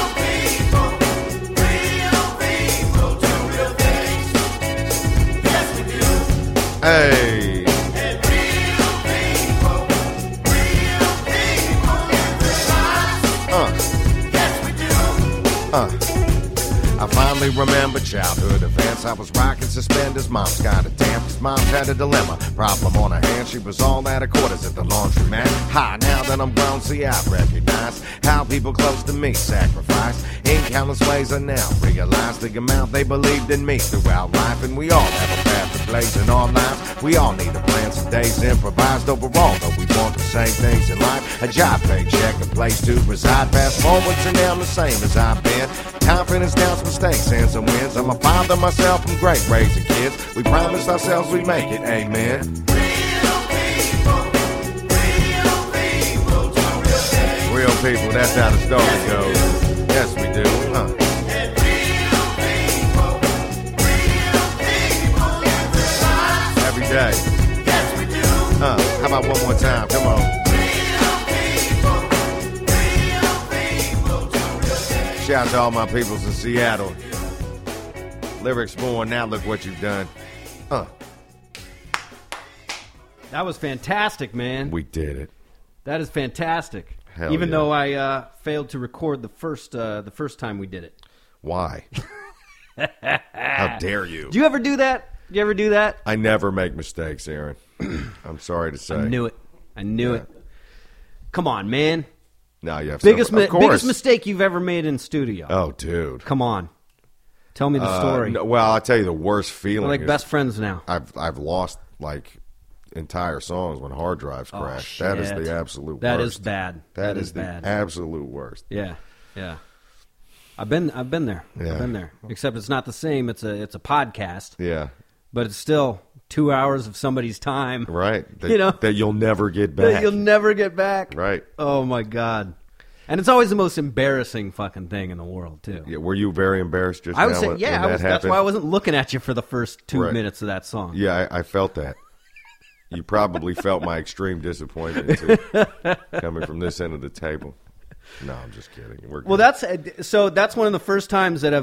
Hey. I finally remember childhood events. I was rocking suspenders. Mom's got a damn, 'cause Mom's had a dilemma. Problem on her hands. She was all out of quarters at the laundromat. Hi, now that I'm grown, see, I recognize how people close to me sacrifice. In countless ways, I now realize the amount they believed in me throughout life. And we all have a path to blaze in our lives. We all need a plan, some days improvised overall. Though we want the same things in life. A job, paycheck, a place to reside. Fast forward to now I'm the same as I've been. Confidence down some mistakes and some wins. I'm a father myself, I'm great raising kids. We promised ourselves we make it, amen. Real people, that's how the story goes. Yes, we do. Every day. Yes, we do. How about one more time? Come on. Shout out to all my peoples in Seattle. Lyrics Born, Now Look What You've Done. That was fantastic, man. We did it. That is fantastic. Hell Even yeah. though I failed to record the first time we did it. Why? How dare you? Do you ever do that? Do you ever do that? I never make mistakes, Aaron. I'm sorry to say. I knew it. I knew it. Come on, man. No, you have Biggest of course. biggest mistake you've ever made in studio. Oh, dude. Come on. Tell me the story. No, well, I'll tell you the worst feeling. We're like is best friends now. I've lost like entire songs when hard drives crash. Oh, That is shit. the absolute That worst. is bad. That is the bad. absolute worst. Yeah. Yeah. I've been there. Yeah. I've been there. Except it's not the same. It's a podcast. Yeah. But it's still 2 hours of somebody's time. Right. That, You know? that you'll never get back. That you'll never get back. Right. Oh my God. And it's always the most embarrassing fucking thing in the world too. Yeah, were you very embarrassed just I was now saying, when yeah, that that's happened? why I wasn't looking at you for the first 2 Right. minutes of that song. Yeah, I felt that. You probably felt my extreme disappointment too, coming from this end of the table. No, I'm just kidding. We're Well, good. that's one of the first times that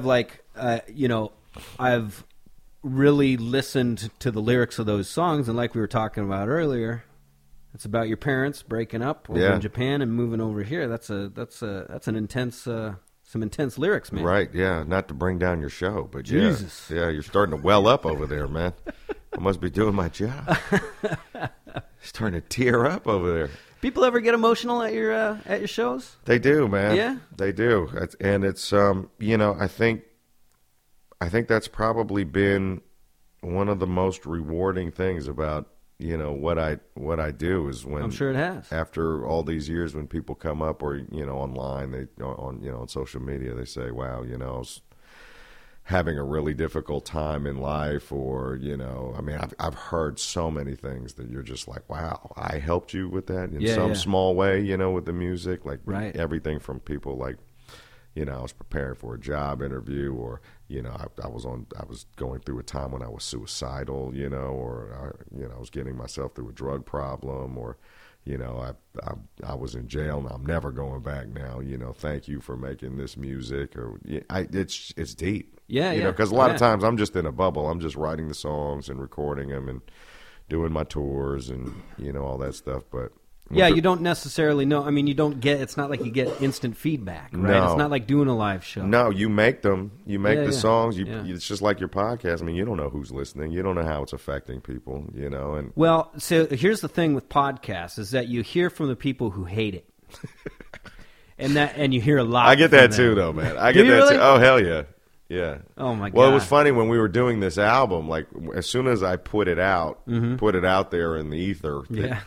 I've really listened to the lyrics of those songs, and like we were talking about earlier, it's about your parents breaking up over in Japan and moving over here. That's an intense some intense lyrics, man. Right, yeah. Not to bring down your show, but Jesus. yeah, you're starting to well up over there, man. I must be doing my job. Starting to tear up over there. People ever get emotional at your shows? They do, man. Yeah? They do. And it's I think that's probably been one of the most rewarding things about, what I do is when I'm sure it has. after all these years when people come up or online on social media, they say, wow, I was having a really difficult time in life, or I've heard so many things that you're just like, wow, I helped you with that in some small way, with the music, like right. Everything from people like, I was preparing for a job interview, or I was going through a time when I was suicidal, or I was getting myself through a drug problem, or I was in jail and I'm never going back now. Thank you for making this music, or it's deep. Yeah, because a lot of times I'm just in a bubble. I'm just writing the songs and recording them and doing my tours and all that stuff. But yeah, you don't necessarily know. I mean, you don't get. It's not like you get instant feedback, right? No. It's not like doing a live show. No, you make them. You make the songs. Yeah. It's just like your podcast. I mean, you don't know who's listening. You don't know how it's affecting people. And Well, so here's the thing with podcasts is that you hear from the people who hate it, and you hear a lot. I get that from too, them. though, man. I Do get you that really? too. Oh, hell yeah. Yeah. Oh my God. Well, it was funny when we were doing this album. Like as soon as I put it out, put it out there in the ether.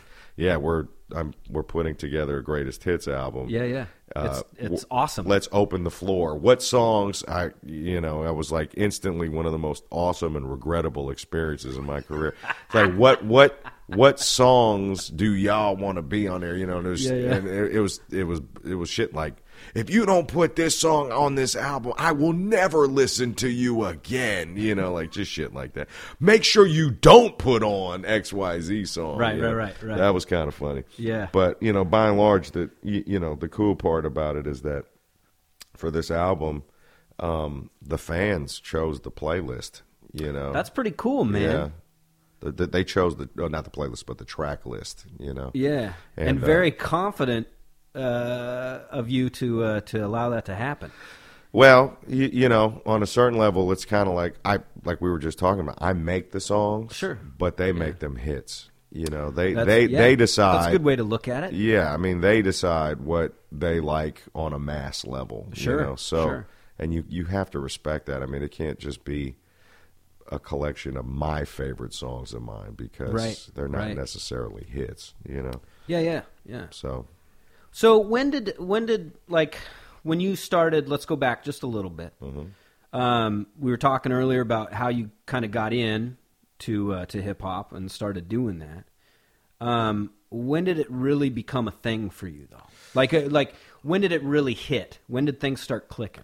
We're putting together a greatest hits album. Yeah. It's awesome. Let's open the floor. What songs? I was like instantly one of the most awesome and regrettable experiences in my career. It's like what songs do y'all want to be on there? And it was shit like, if you don't put this song on this album, I will never listen to you again. Like just shit like that. Make sure you don't put on XYZ song. Right. That was kind of funny. Yeah. But, by and large, the cool part about it is that for this album, the fans chose the playlist, That's pretty cool, man. Yeah. They chose not the playlist, but the track list, Yeah. And very confident of you to allow that to happen. Well, on a certain level, it's kind of like we were just talking about. I make the songs, Sure, but they make them hits. They That's decide. That's a good way to look at it. Yeah, I mean, they decide what they like on a mass level. Sure, sure. And you have to respect that. I mean, it can't just be a collection of my favorite songs of mine because they're not necessarily hits. Yeah. So when did like when you started? Let's go back just a little bit. Mm-hmm. We were talking earlier about how you kind of got in to hip hop and started doing that. When did it really become a thing for you, though? Like when did it really hit? When did things start clicking?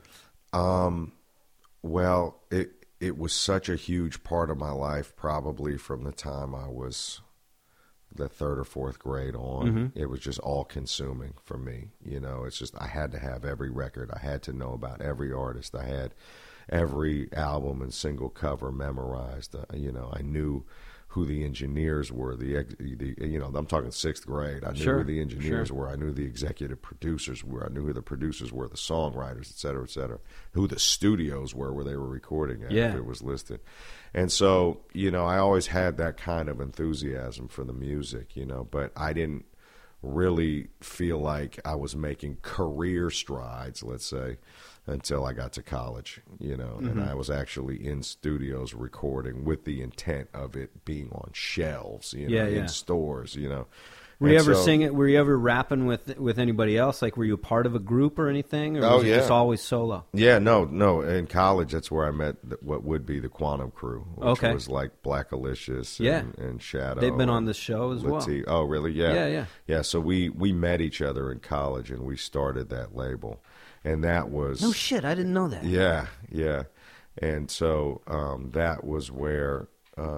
Well, it was such a huge part of my life, probably from the time I was the third or fourth grade on. Mm-hmm. It was just all consuming for me. It's just I had to have every record. I had to know about every artist. I had every album and single cover memorized. I knew who the engineers were. I'm talking 6th grade. I knew Sure, who the engineers sure. were. I knew the executive producers were. I knew who the producers were, the songwriters, et cetera, who the studios were where they were recording at, Yeah. if it was listed. And so, I always had that kind of enthusiasm for the music, but I didn't really feel like I was making career strides, let's say, until I got to college, and I was actually in studios recording with the intent of it being on shelves, in stores, Were you And ever so- singing? Were you ever rapping with anybody else? Like, were you a part of a group or anything, or Oh, was it yeah. just always solo? Yeah, no. In college, that's where I met what would be the Quantum Crew, which Okay. was like Black Alicious Yeah. and Shadow. They've been on and this show as well. Latif. Oh, really? Yeah. Yeah. Yeah, so we met each other in college, and we started that label. And that was... No shit, I didn't know that. Yeah. And so that was where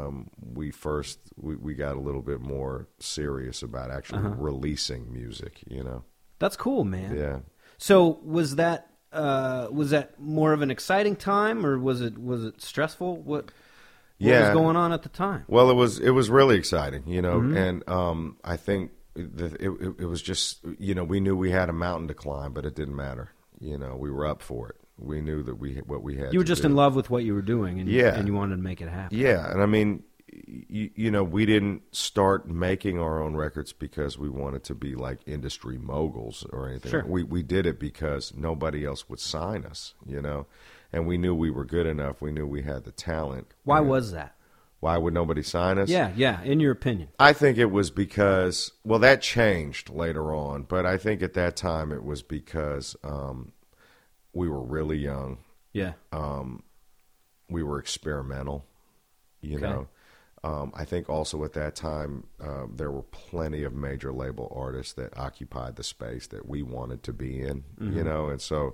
we got a little bit more serious about actually releasing music, That's cool, man. Yeah. So was that more of an exciting time, or was it stressful? What was going on at the time? Well, it was really exciting, and I think it was just, we knew we had a mountain to climb, but it didn't matter. We were up for it. We knew that what we had. You were to just do. in love with what you were doing, and Yeah. and you wanted to make it happen. Yeah, and I mean, we didn't start making our own records because we wanted to be like industry moguls or anything. Sure. We did it because nobody else would sign us, and we knew we were good enough. We knew we had the talent. Why And was that? Why would nobody sign us? Yeah. In your opinion, I think it was because, well, that changed later on, but I think at that time it was because we were really young. yeah. We were experimental, Okay. know. I think also at that time there were plenty of major label artists that occupied the space that we wanted to be in, and so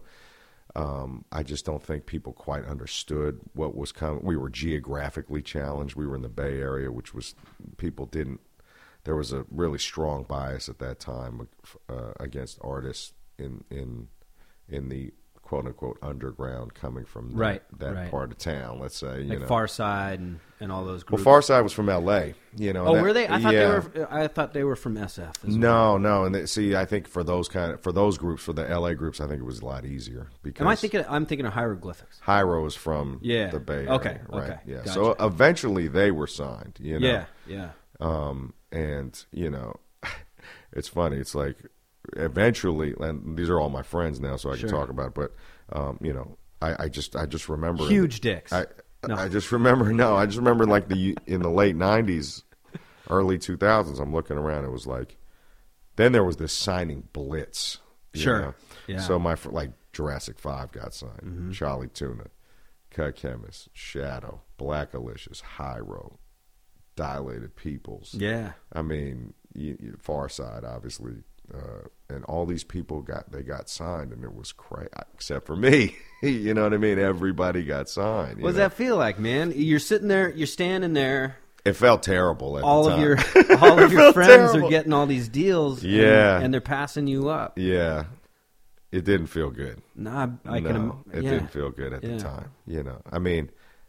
I just don't think people quite understood what was coming. We were geographically challenged. We were in the Bay Area, which was there was a really strong bias at that time against artists in the quote unquote underground coming from that Right. part of town. Let's say, Like Far Side and all those Well, groups. Far Side was from L.A. Oh, were they? I thought yeah. I thought they were from SF. As well. No, and see, I think for those groups, for the L.A. groups, I think it was a lot easier because I'm thinking of Hieroglyphics. Hyro is from Yeah. the Bay Area, Okay, right? okay, Yeah, gotcha. so eventually they were signed, Yeah. and it's funny. It's like eventually, and these are all my friends now, so I can Sure. talk about it. But I just remember Huge dicks. I just remember like in the late '90s, early 2000s. I'm looking around. It was like then there was this signing blitz. you Sure. know? Yeah. So like Jurassic 5 got signed. Charlie Tuna, Cut Chemist, Shadow, Black Alicious, Hyro, Dilated Peoples. Yeah. I mean, Far Side, obviously, and all these people got signed, and it was crazy, except for me. You know what I mean? Everybody got signed. What does that feel like, man? You're sitting there, you're standing there. It felt terrible at All the of time. all of your felt friends terrible. are getting all these deals. Yeah. and they're passing you up. Yeah, it didn't feel good. No, I No, can. it didn't feel good at Yeah. the time. I mean,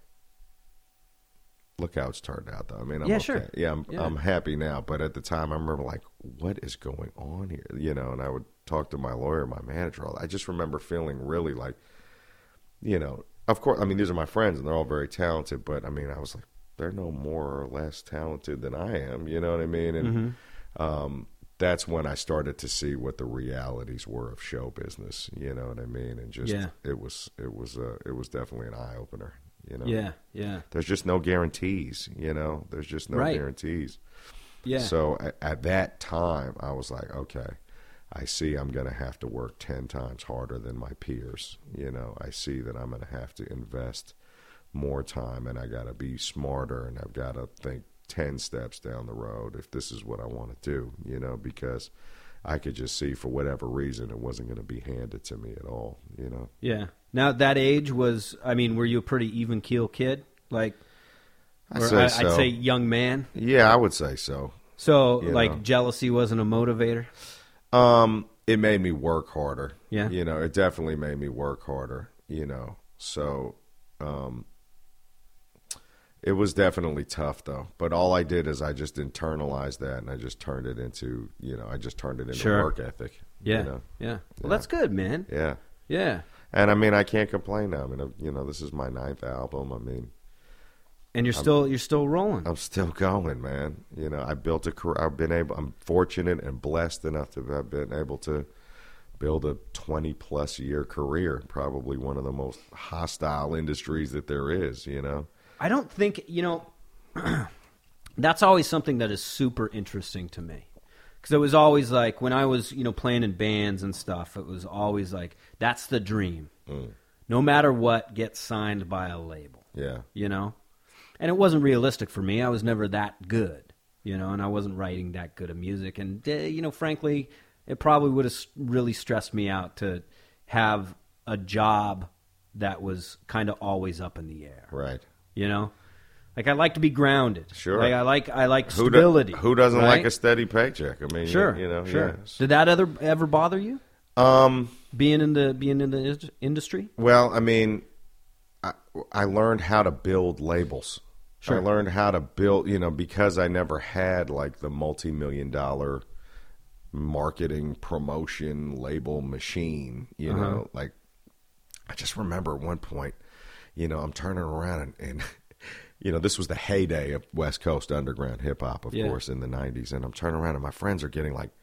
look how it's turned out, though. I mean, I'm Yeah, okay. sure. Yeah, Yeah. I'm happy now. But at the time, I remember like, what is going on here? And I would talk to my lawyer, my manager. I just remember feeling really like, of course. I mean, these are my friends, and they're all very talented. But I mean, I was like, they're no more or less talented than I am. You know what I mean? And that's when I started to see what the realities were of show business. You know what I mean? And just it was definitely an eye opener. Yeah. There's just no guarantees. There's just no Right. guarantees. Yeah. So at that time, I was like, okay, I see I'm going to have to work 10 times harder than my peers. I see that I'm going to have to invest more time, and I got to be smarter, and I've got to think 10 steps down the road if this is what I want to do, because I could just see for whatever reason it wasn't going to be handed to me at all, Yeah. Now, at that age were you a pretty even keel kid? Like, I'd say young man. Yeah, I would say so. So, You like, know. jealousy wasn't a motivator? It made me work harder. Yeah. It definitely made me work harder, So, It was definitely tough, though. But all I did is I just internalized that, and I just turned it into, Sure. work ethic. Yeah, You know? yeah. Well, that's good, man. Yeah. Yeah. And I mean, I can't complain now. I mean, this is my 9th album. I mean, And you're still rolling. I'm still going, man. I built a career. I'm fortunate and blessed enough to have been able to build a 20-plus year career, probably one of the most hostile industries that there is, I don't think, that's always something that is super interesting to me. Because it was always like, when I was, playing in bands and stuff, it was always like, that's the dream. No matter what, get signed by a label. Yeah. And it wasn't realistic for me. I was never that good, and I wasn't writing that good of music. And, frankly, it probably would have really stressed me out to have a job that was kind of always up in the air. Right. Like, I like to be grounded. Sure. Like I like stability. Who doesn't right? like a steady paycheck? I mean, Sure. Sure. Yes. Did that ever bother you? Being in the industry? Well, I mean, I learned how to build labels. Sure. I learned how to build, because I never had like the multi-million-dollar marketing promotion label machine, like I just remember at one point, I'm turning around and this was the heyday of West Coast underground hip hop, of course, in the 90s. And I'm turning around and my friends are getting like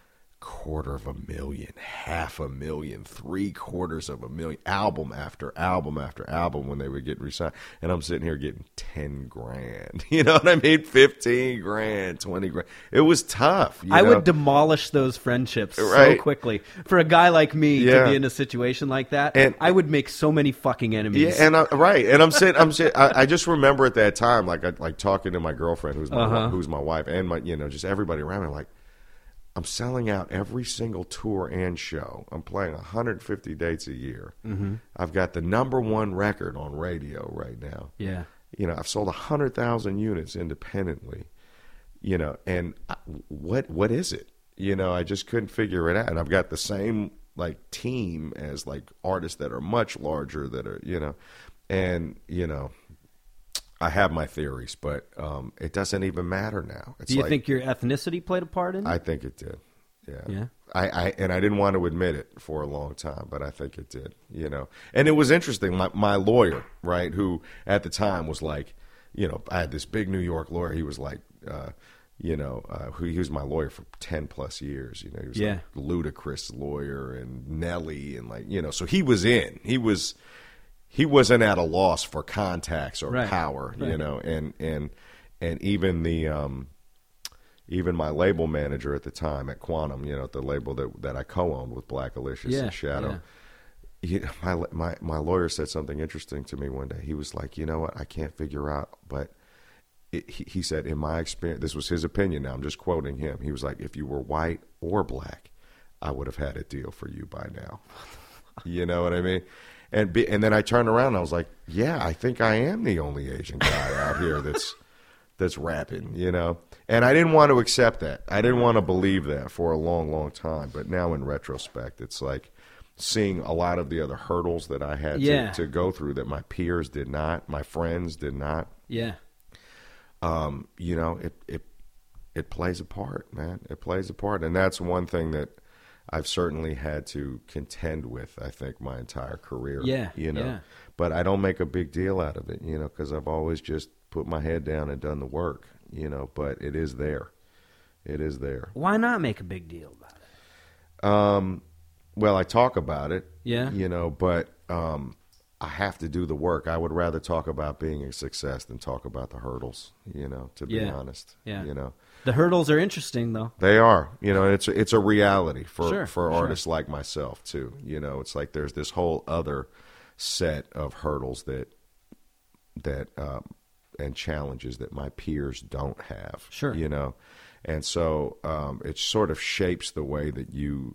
$250,000, $500,000, $750,000, album after album after album when they would get re-signed. And I'm sitting here getting $10,000. You know what I mean? $15,000, $20,000. It was tough. I would demolish those friendships so quickly. For a guy like me to be in a situation like that, and I would make so many fucking enemies. Yeah, and I'm sitting. I just remember at that time, like talking to my girlfriend, who's my wife, and my, just everybody around me, like, I'm selling out every single tour and show. I'm playing 150 dates a year. Mm-hmm. I've got the #1 record on radio right now. Yeah. I've sold 100,000 units independently. And what is it? I just couldn't figure it out. And I've got the same like team as like artists that are much larger that are, and I have my theories, but it doesn't even matter now. Do you think your ethnicity played a part in it? I think it did. Yeah. Yeah. I didn't want to admit it for a long time, but I think it did. And it was interesting. My lawyer, right, who at the time was like, I had this big New York lawyer. He was like, he was my lawyer for 10 plus years. He was like Ludacris lawyer and Nelly and like, so he was in. He wasn't at a loss for contacts or power, and even even my label manager at the time at Quantum, the label that I co-owned with Black Alicious and Shadow. Yeah. My lawyer said something interesting to me one day. He was like, you know what, I can't figure out, but he said, in my experience, this was his opinion. Now I'm just quoting him. He was like, if you were white or black, I would have had a deal for you by now. You know what I mean? And then I turned around and I was like, yeah, I think I am the only Asian guy out here that's rapping, And I didn't want to accept that. I didn't want to believe that for a long, long time. But now in retrospect, it's like seeing a lot of the other hurdles that I had to go through that my peers did not, my friends did not. Yeah. It plays a part, man. It plays a part. And that's one thing that I've certainly had to contend with, I think, my entire career. Yeah. But I don't make a big deal out of it, because I've always just put my head down and done the work, but it is there. It is there. Why not make a big deal about it? Well, I talk about it, yeah, but I have to do the work. I would rather talk about being a success than talk about the hurdles, to be honest. Yeah. The hurdles are interesting, though. They are. It's a reality for artists like myself, too. It's like there's this whole other set of hurdles that and challenges that my peers don't have. Sure. And so it sort of shapes the way that you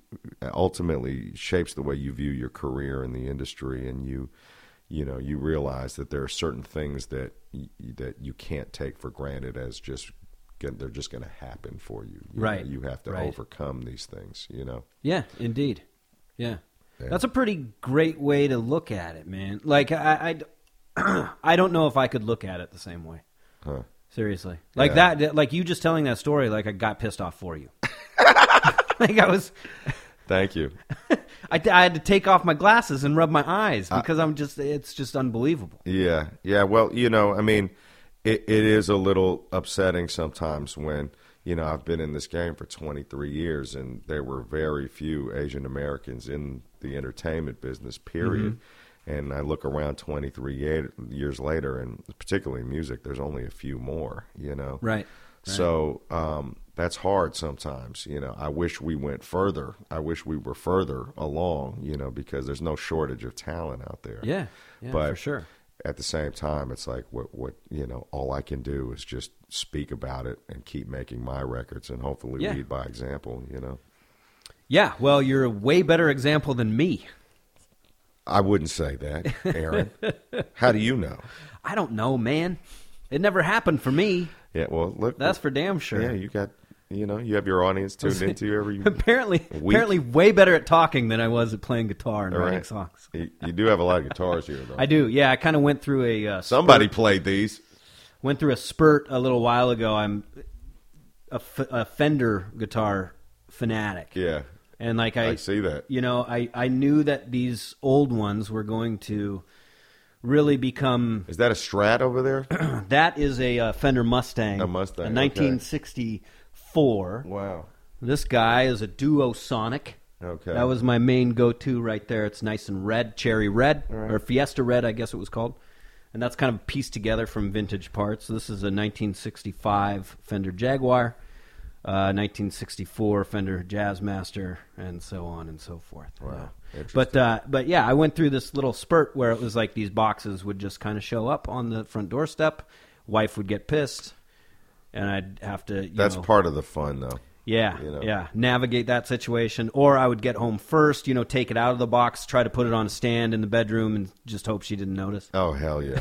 view your career in the industry, and you realize that there are certain things that you can't take for granted as just they're just going to happen for you. Right. You have to overcome these things, Yeah, indeed. Yeah. That's a pretty great way to look at it, man. Like, I I don't know if I could look at it the same way. Huh. Seriously. Like that, like you just telling that story, like I got pissed off for you. Like I was... Thank you. I had to take off my glasses and rub my eyes because it's just unbelievable. Yeah. Well, I mean, it is a little upsetting sometimes when, I've been in this game for 23 years and there were very few Asian Americans in the entertainment business, period. And I look around 23 years later, and particularly in music, there's only a few more, Right. So that's hard sometimes. I wish we went further. I wish we were further along, because there's no shortage of talent out there. Yeah, but for sure. At the same time, it's like what all I can do is just speak about it and keep making my records and hopefully lead by example, Yeah, well, you're a way better example than me. I wouldn't say that, Aaron. How do you know? I don't know, man. It never happened for me. Yeah, well, look. That's for damn sure. Yeah, you got, you have your audience tuned into you every apparently way better at talking than I was at playing guitar and writing songs. You do have a lot of guitars here, though. I do, yeah. I kind of went through a somebody played these. Went through a spurt a little while ago. I'm a Fender guitar fanatic. Yeah. And like I see that. I knew that these old ones were going to really become... Is that a Strat over there? That is a Fender Mustang. A Mustang, A 1964. Wow. This guy is a Duo Sonic. Okay. That was my main go-to right there. It's nice and red, cherry red, or Fiesta red, I guess it was called. And that's kind of pieced together from vintage parts. This is a 1965 Fender Jaguar. 1964 Fender Jazzmaster, and so on and so forth. Wow, but yeah, I went through this little spurt where it was like these boxes would just kind of show up on the front doorstep. Wife would get pissed, and I'd have to. That's part of the fun, though. Yeah, yeah. Navigate that situation, or I would get home first. Take it out of the box, try to put it on a stand in the bedroom, and just hope she didn't notice. Oh hell yeah.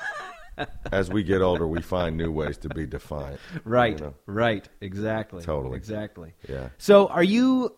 As we get older, we find new ways to be defiant. Right, right, exactly. Totally. Exactly. Yeah. So are you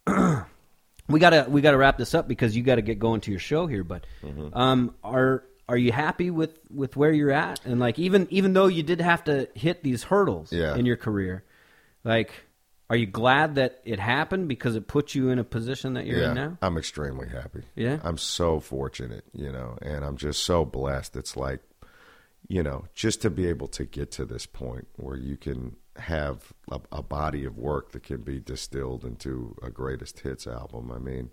we gotta wrap this up because you gotta get going to your show here, but are you happy with where you're at? And like even though you did have to hit these hurdles in your career, like are you glad that it happened because it put you in a position that you're in now? I'm extremely happy. Yeah. I'm so fortunate, and I'm just so blessed. It's like, just to be able to get to this point where you can have a body of work that can be distilled into a greatest hits album. I mean,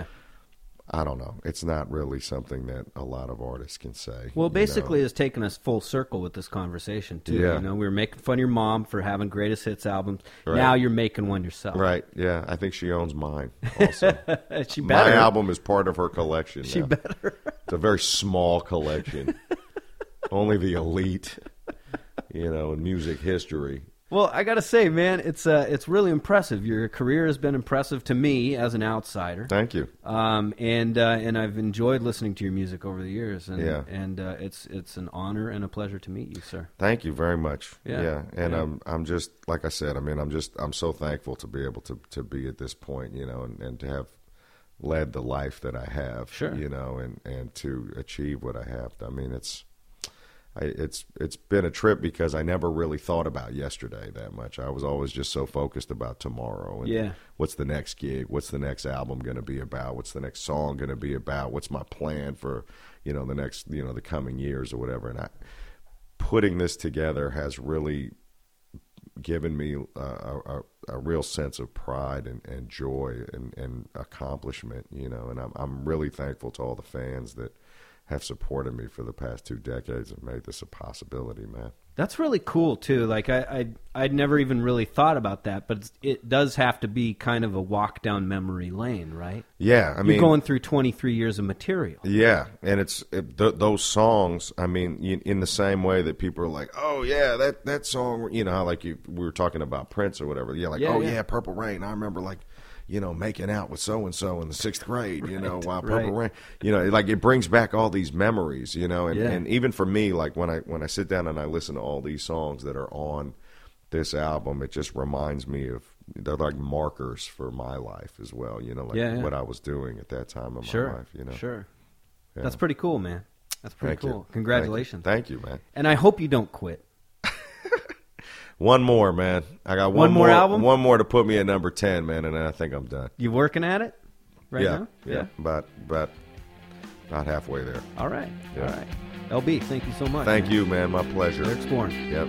I don't know. It's not really something that a lot of artists can say. Well, basically, it's taken us full circle with this conversation, too. Yeah. We were making fun of your mom for having greatest hits albums. Right. Now you're making one yourself. Right, yeah. I think she owns mine also. She better. My album is part of her collection now. She better. It's a very small collection. Only the elite, in music history. Well, I got to say, man, it's really impressive. Your career has been impressive to me as an outsider. Thank you. And I've enjoyed listening to your music over the years. And, and it's an honor and a pleasure to meet you, sir. Thank you very much. Yeah. And I'm just, like I said, I'm so thankful to be able to be at this point, and to have led the life that I have, sure. And to achieve what I have. I mean, it's been a trip because I never really thought about yesterday that much. I was always just so focused about tomorrow and what's the next gig, what's the next album going to be about, what's the next song going to be about, what's my plan for the next the coming years or whatever. And putting this together has really given me a real sense of pride and joy and accomplishment. And I'm really thankful to all the fans that have supported me for the past 2 decades and made this a possibility, man. That's really cool, too. Like, I'd never even really thought about that, but it does have to be kind of a walk down memory lane, right? Yeah, I mean... You're going through 23 years of material. Yeah, and those songs, I mean, in the same way that people are like, oh, yeah, that song, how like we were talking about Prince or whatever. Yeah, like, yeah, Purple Rain. I remember, like, making out with so-and-so in the 6th grade, while Purple Rain, like it brings back all these memories, and even for me, like when I sit down and I listen to all these songs that are on this album, it just reminds me of, they're like markers for my life as well, what I was doing at that time of my life, Sure. Yeah. That's pretty cool, man. That's pretty Thank you. cool. Congratulations. Thank you, man. And I hope you don't quit. One more, man. I got One more album? One more to put me at number 10, man, and then I think I'm done. You working at it right now? Yeah. About halfway there. All right. Yeah. All right. LB, thank you so much. Thank you, man. My pleasure. Lyrics Born. Yep.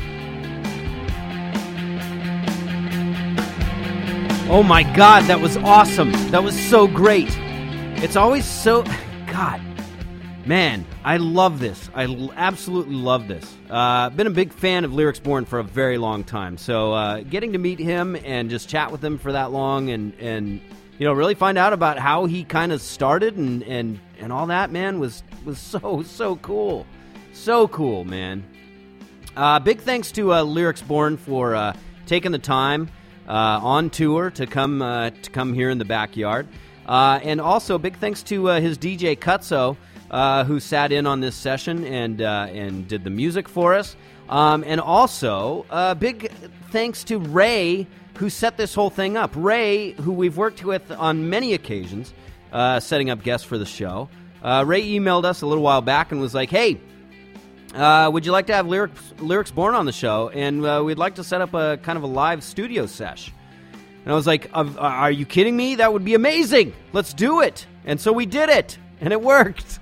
Oh my God, that was awesome. That was so great. It's always so... God. Man, I love this. I absolutely love this. Been a big fan of Lyrics Born for a very long time. So getting to meet him and just chat with him for that long and really find out about how he kind of started and all that, man, was so cool. So cool, man. Big thanks to Lyrics Born for taking the time on tour to come here in the backyard. And also big thanks to his DJ Cutso, who sat in on this session and did the music for us. And also big thanks to Ray, who set this whole thing up. Ray, who we've worked with on many occasions, setting up guests for the show. Ray emailed us a little while back and was like, hey, would you like to have Lyrics Born on the show? And we'd like to set up a kind of a live studio sesh. And I was like, are you kidding me? That would be amazing. Let's do it. And so we did it. And it worked.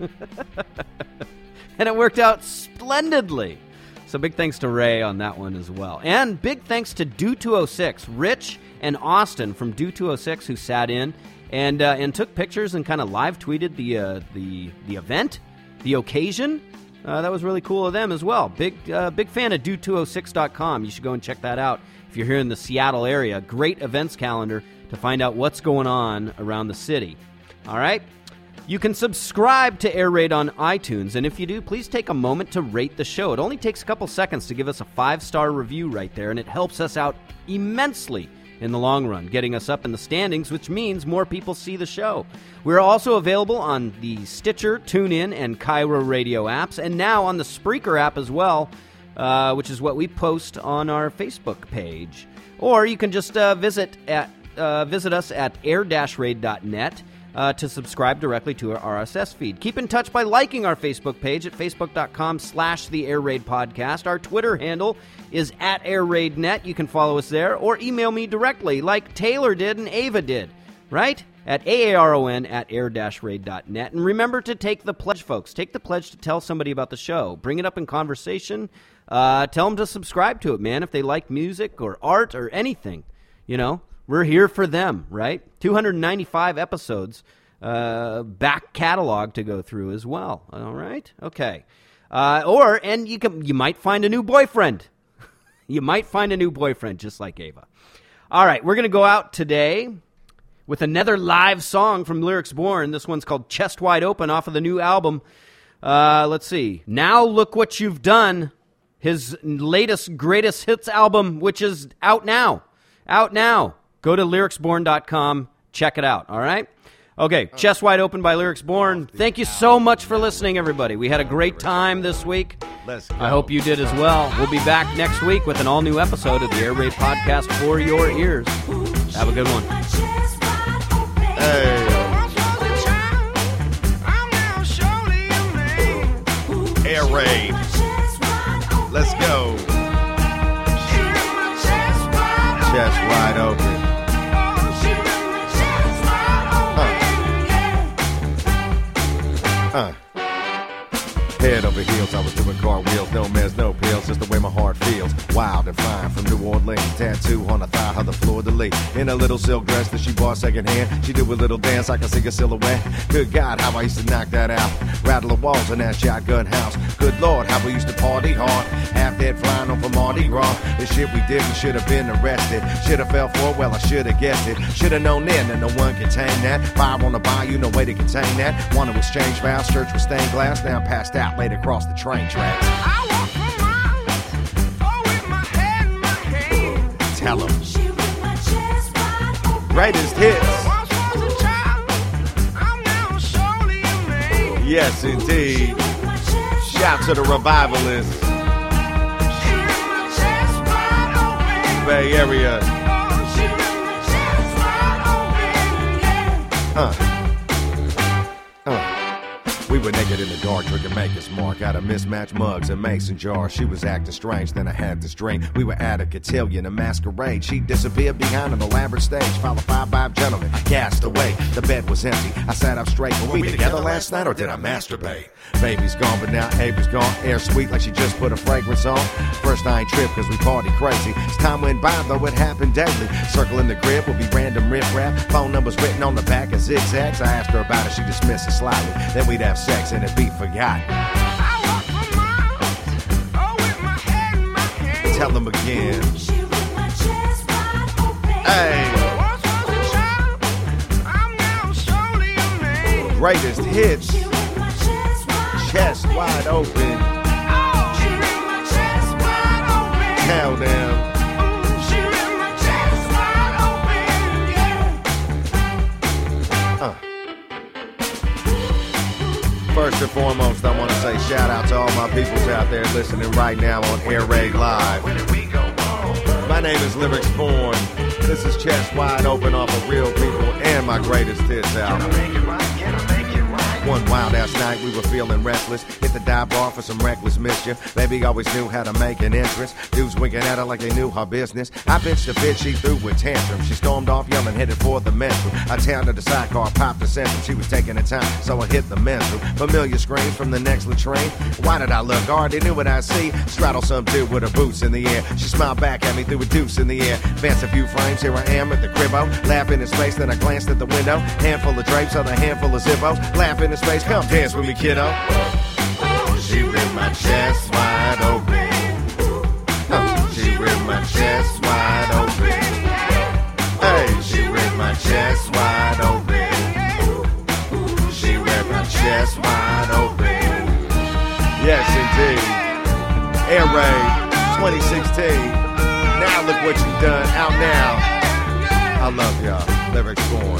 And it worked out splendidly. So big thanks to Ray on that one as well. And big thanks to Do206, Rich and Austin from Do206, who sat in and took pictures and kind of live tweeted the event, the occasion. That was really cool of them as well. Big fan of do206.com. You should go and check that out if you're here in the Seattle area. Great events calendar to find out what's going on around the city. All right? You can subscribe to Air Raid on iTunes, and if you do, please take a moment to rate the show. It only takes a couple seconds to give us a 5-star review right there, and it helps us out immensely in the long run, getting us up in the standings, which means more people see the show. We're also available on the Stitcher, TuneIn, and Cairo Radio apps, and now on the Spreaker app as well, which is what we post on our Facebook page. Or you can just visit us at air-raid.net to subscribe directly to our RSS feed. Keep in touch by liking our Facebook page at facebook.com/The Air Raid Podcast. Our Twitter handle is @AirRaidNet. You can follow us there, or email me directly like Taylor did and Ava did, right? At aaron@air-raid.net. And remember to take the pledge, folks. Take the pledge to tell somebody about the show. Bring it up in conversation. Tell them to subscribe to it, man, if they like music or art or anything, We're here for them, right? 295 episodes, back catalog to go through as well. All right, okay. And you might find a new boyfriend. You might find a new boyfriend, just like Ava. All right, we're gonna go out today with another live song from Lyrics Born. This one's called "Chest Wide Open" off of the new album. Let's see. Now Look What You've Done, his latest greatest hits album, which is out now. Go to lyricsborn.com. Check it out, all right? Okay, Chest Wide Open by Lyrics Born. Thank you so much for listening, everybody. We had a great time this week. I hope you did as well. We'll be back next week with an all-new episode of the Air Raid Podcast for your ears. Have a good one. Hey. Air Raid. Let's go. Chest wide open. Head over heels, I was doing cartwheels. No meds, no pills, just the way my heart feels. Wild and fine from New Orleans. Tattoo on her thigh, how the fleur de lis. In a little silk dress that she bought secondhand. She do a little dance, I can see a silhouette. Good God, how I used to knock that out. Rattle the walls in that shotgun house. Good Lord, how we used to party hard. Half dead flying on for Mardi Gras. The shit we did, we should have been arrested. Should have fell for it, well I should have guessed it. Should have known then that no one contained that. Fire on the bayou, no way to contain that. Want to exchange vows, church with stained glass. Now passed out, laid across the train tracks. I walk for miles, oh, with my head in my hand. Tell 'em. She with my chest wide open. Greatest hits. Once was a child, I'm now surely a man. Yes, She indeed. with my chest Shout to the revivalists. She with my chest wide open. Bay Area. Oh, she with my chest wide open. wide, yeah. We were naked in the dark, drinking Maker's Mark out of mismatched mugs and mason jars. She was acting strange, then I had this drink. We were at a cotillion, a masquerade. She disappeared behind an elaborate stage, followed by gentlemen, gassed away. The bed was empty. I sat up straight. Were we together last night or did I masturbate? Baby's gone, but now Avery's gone. Air sweet like she just put a fragrance on. First I ain't tripped cause we party crazy. As time went by though it happened daily. Circling the crib will be random riff-raff. Phone numbers written on the back of zigzags. I asked her about it, she dismissed it slightly. Then we'd have sex and it'd be forgotten. Tell them again. Hey. Greatest hits. Chest wide open. Tell them. First and foremost, I want to say shout out to all my peoples out there listening right now on Air Raid Live. My name is Lyrics Born. This is Chest Wide Open off of Real People and my Greatest Hits album. One wild ass night, we were feeling restless. Hit the dive bar for some reckless mischief. Baby always knew how to make an entrance. Dudes winking at her like they knew her business. I bitched a bitch, she threw with tantrum. She stormed off yelling, headed for the menstrual. I turned the sidecar, popped the central. She was taking her time, so I hit the menstrual. Familiar screams from the next latrine. Why did I look? Already knew what I see. Straddle some dude with her boots in the air. She smiled back at me, threw a deuce in the air. Advanced a few frames, here I am at the cribbo. Laugh in his face, then I glanced at the window. Handful of drapes, other handful of zippos. Laugh in his face, come dance with me, kiddo. She ripped my chest wide open. She ripped my chest wide open. Hey, she ripped my chest wide open. She ripped my chest wide open. Yes, indeed. Air Raid 2016. Now look what you've done. Out now. I love y'all. Lyrics Born.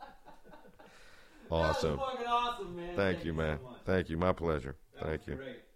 Awesome. That was fucking awesome, man. Thank you, man. Thank you. My pleasure. Thank you. Great.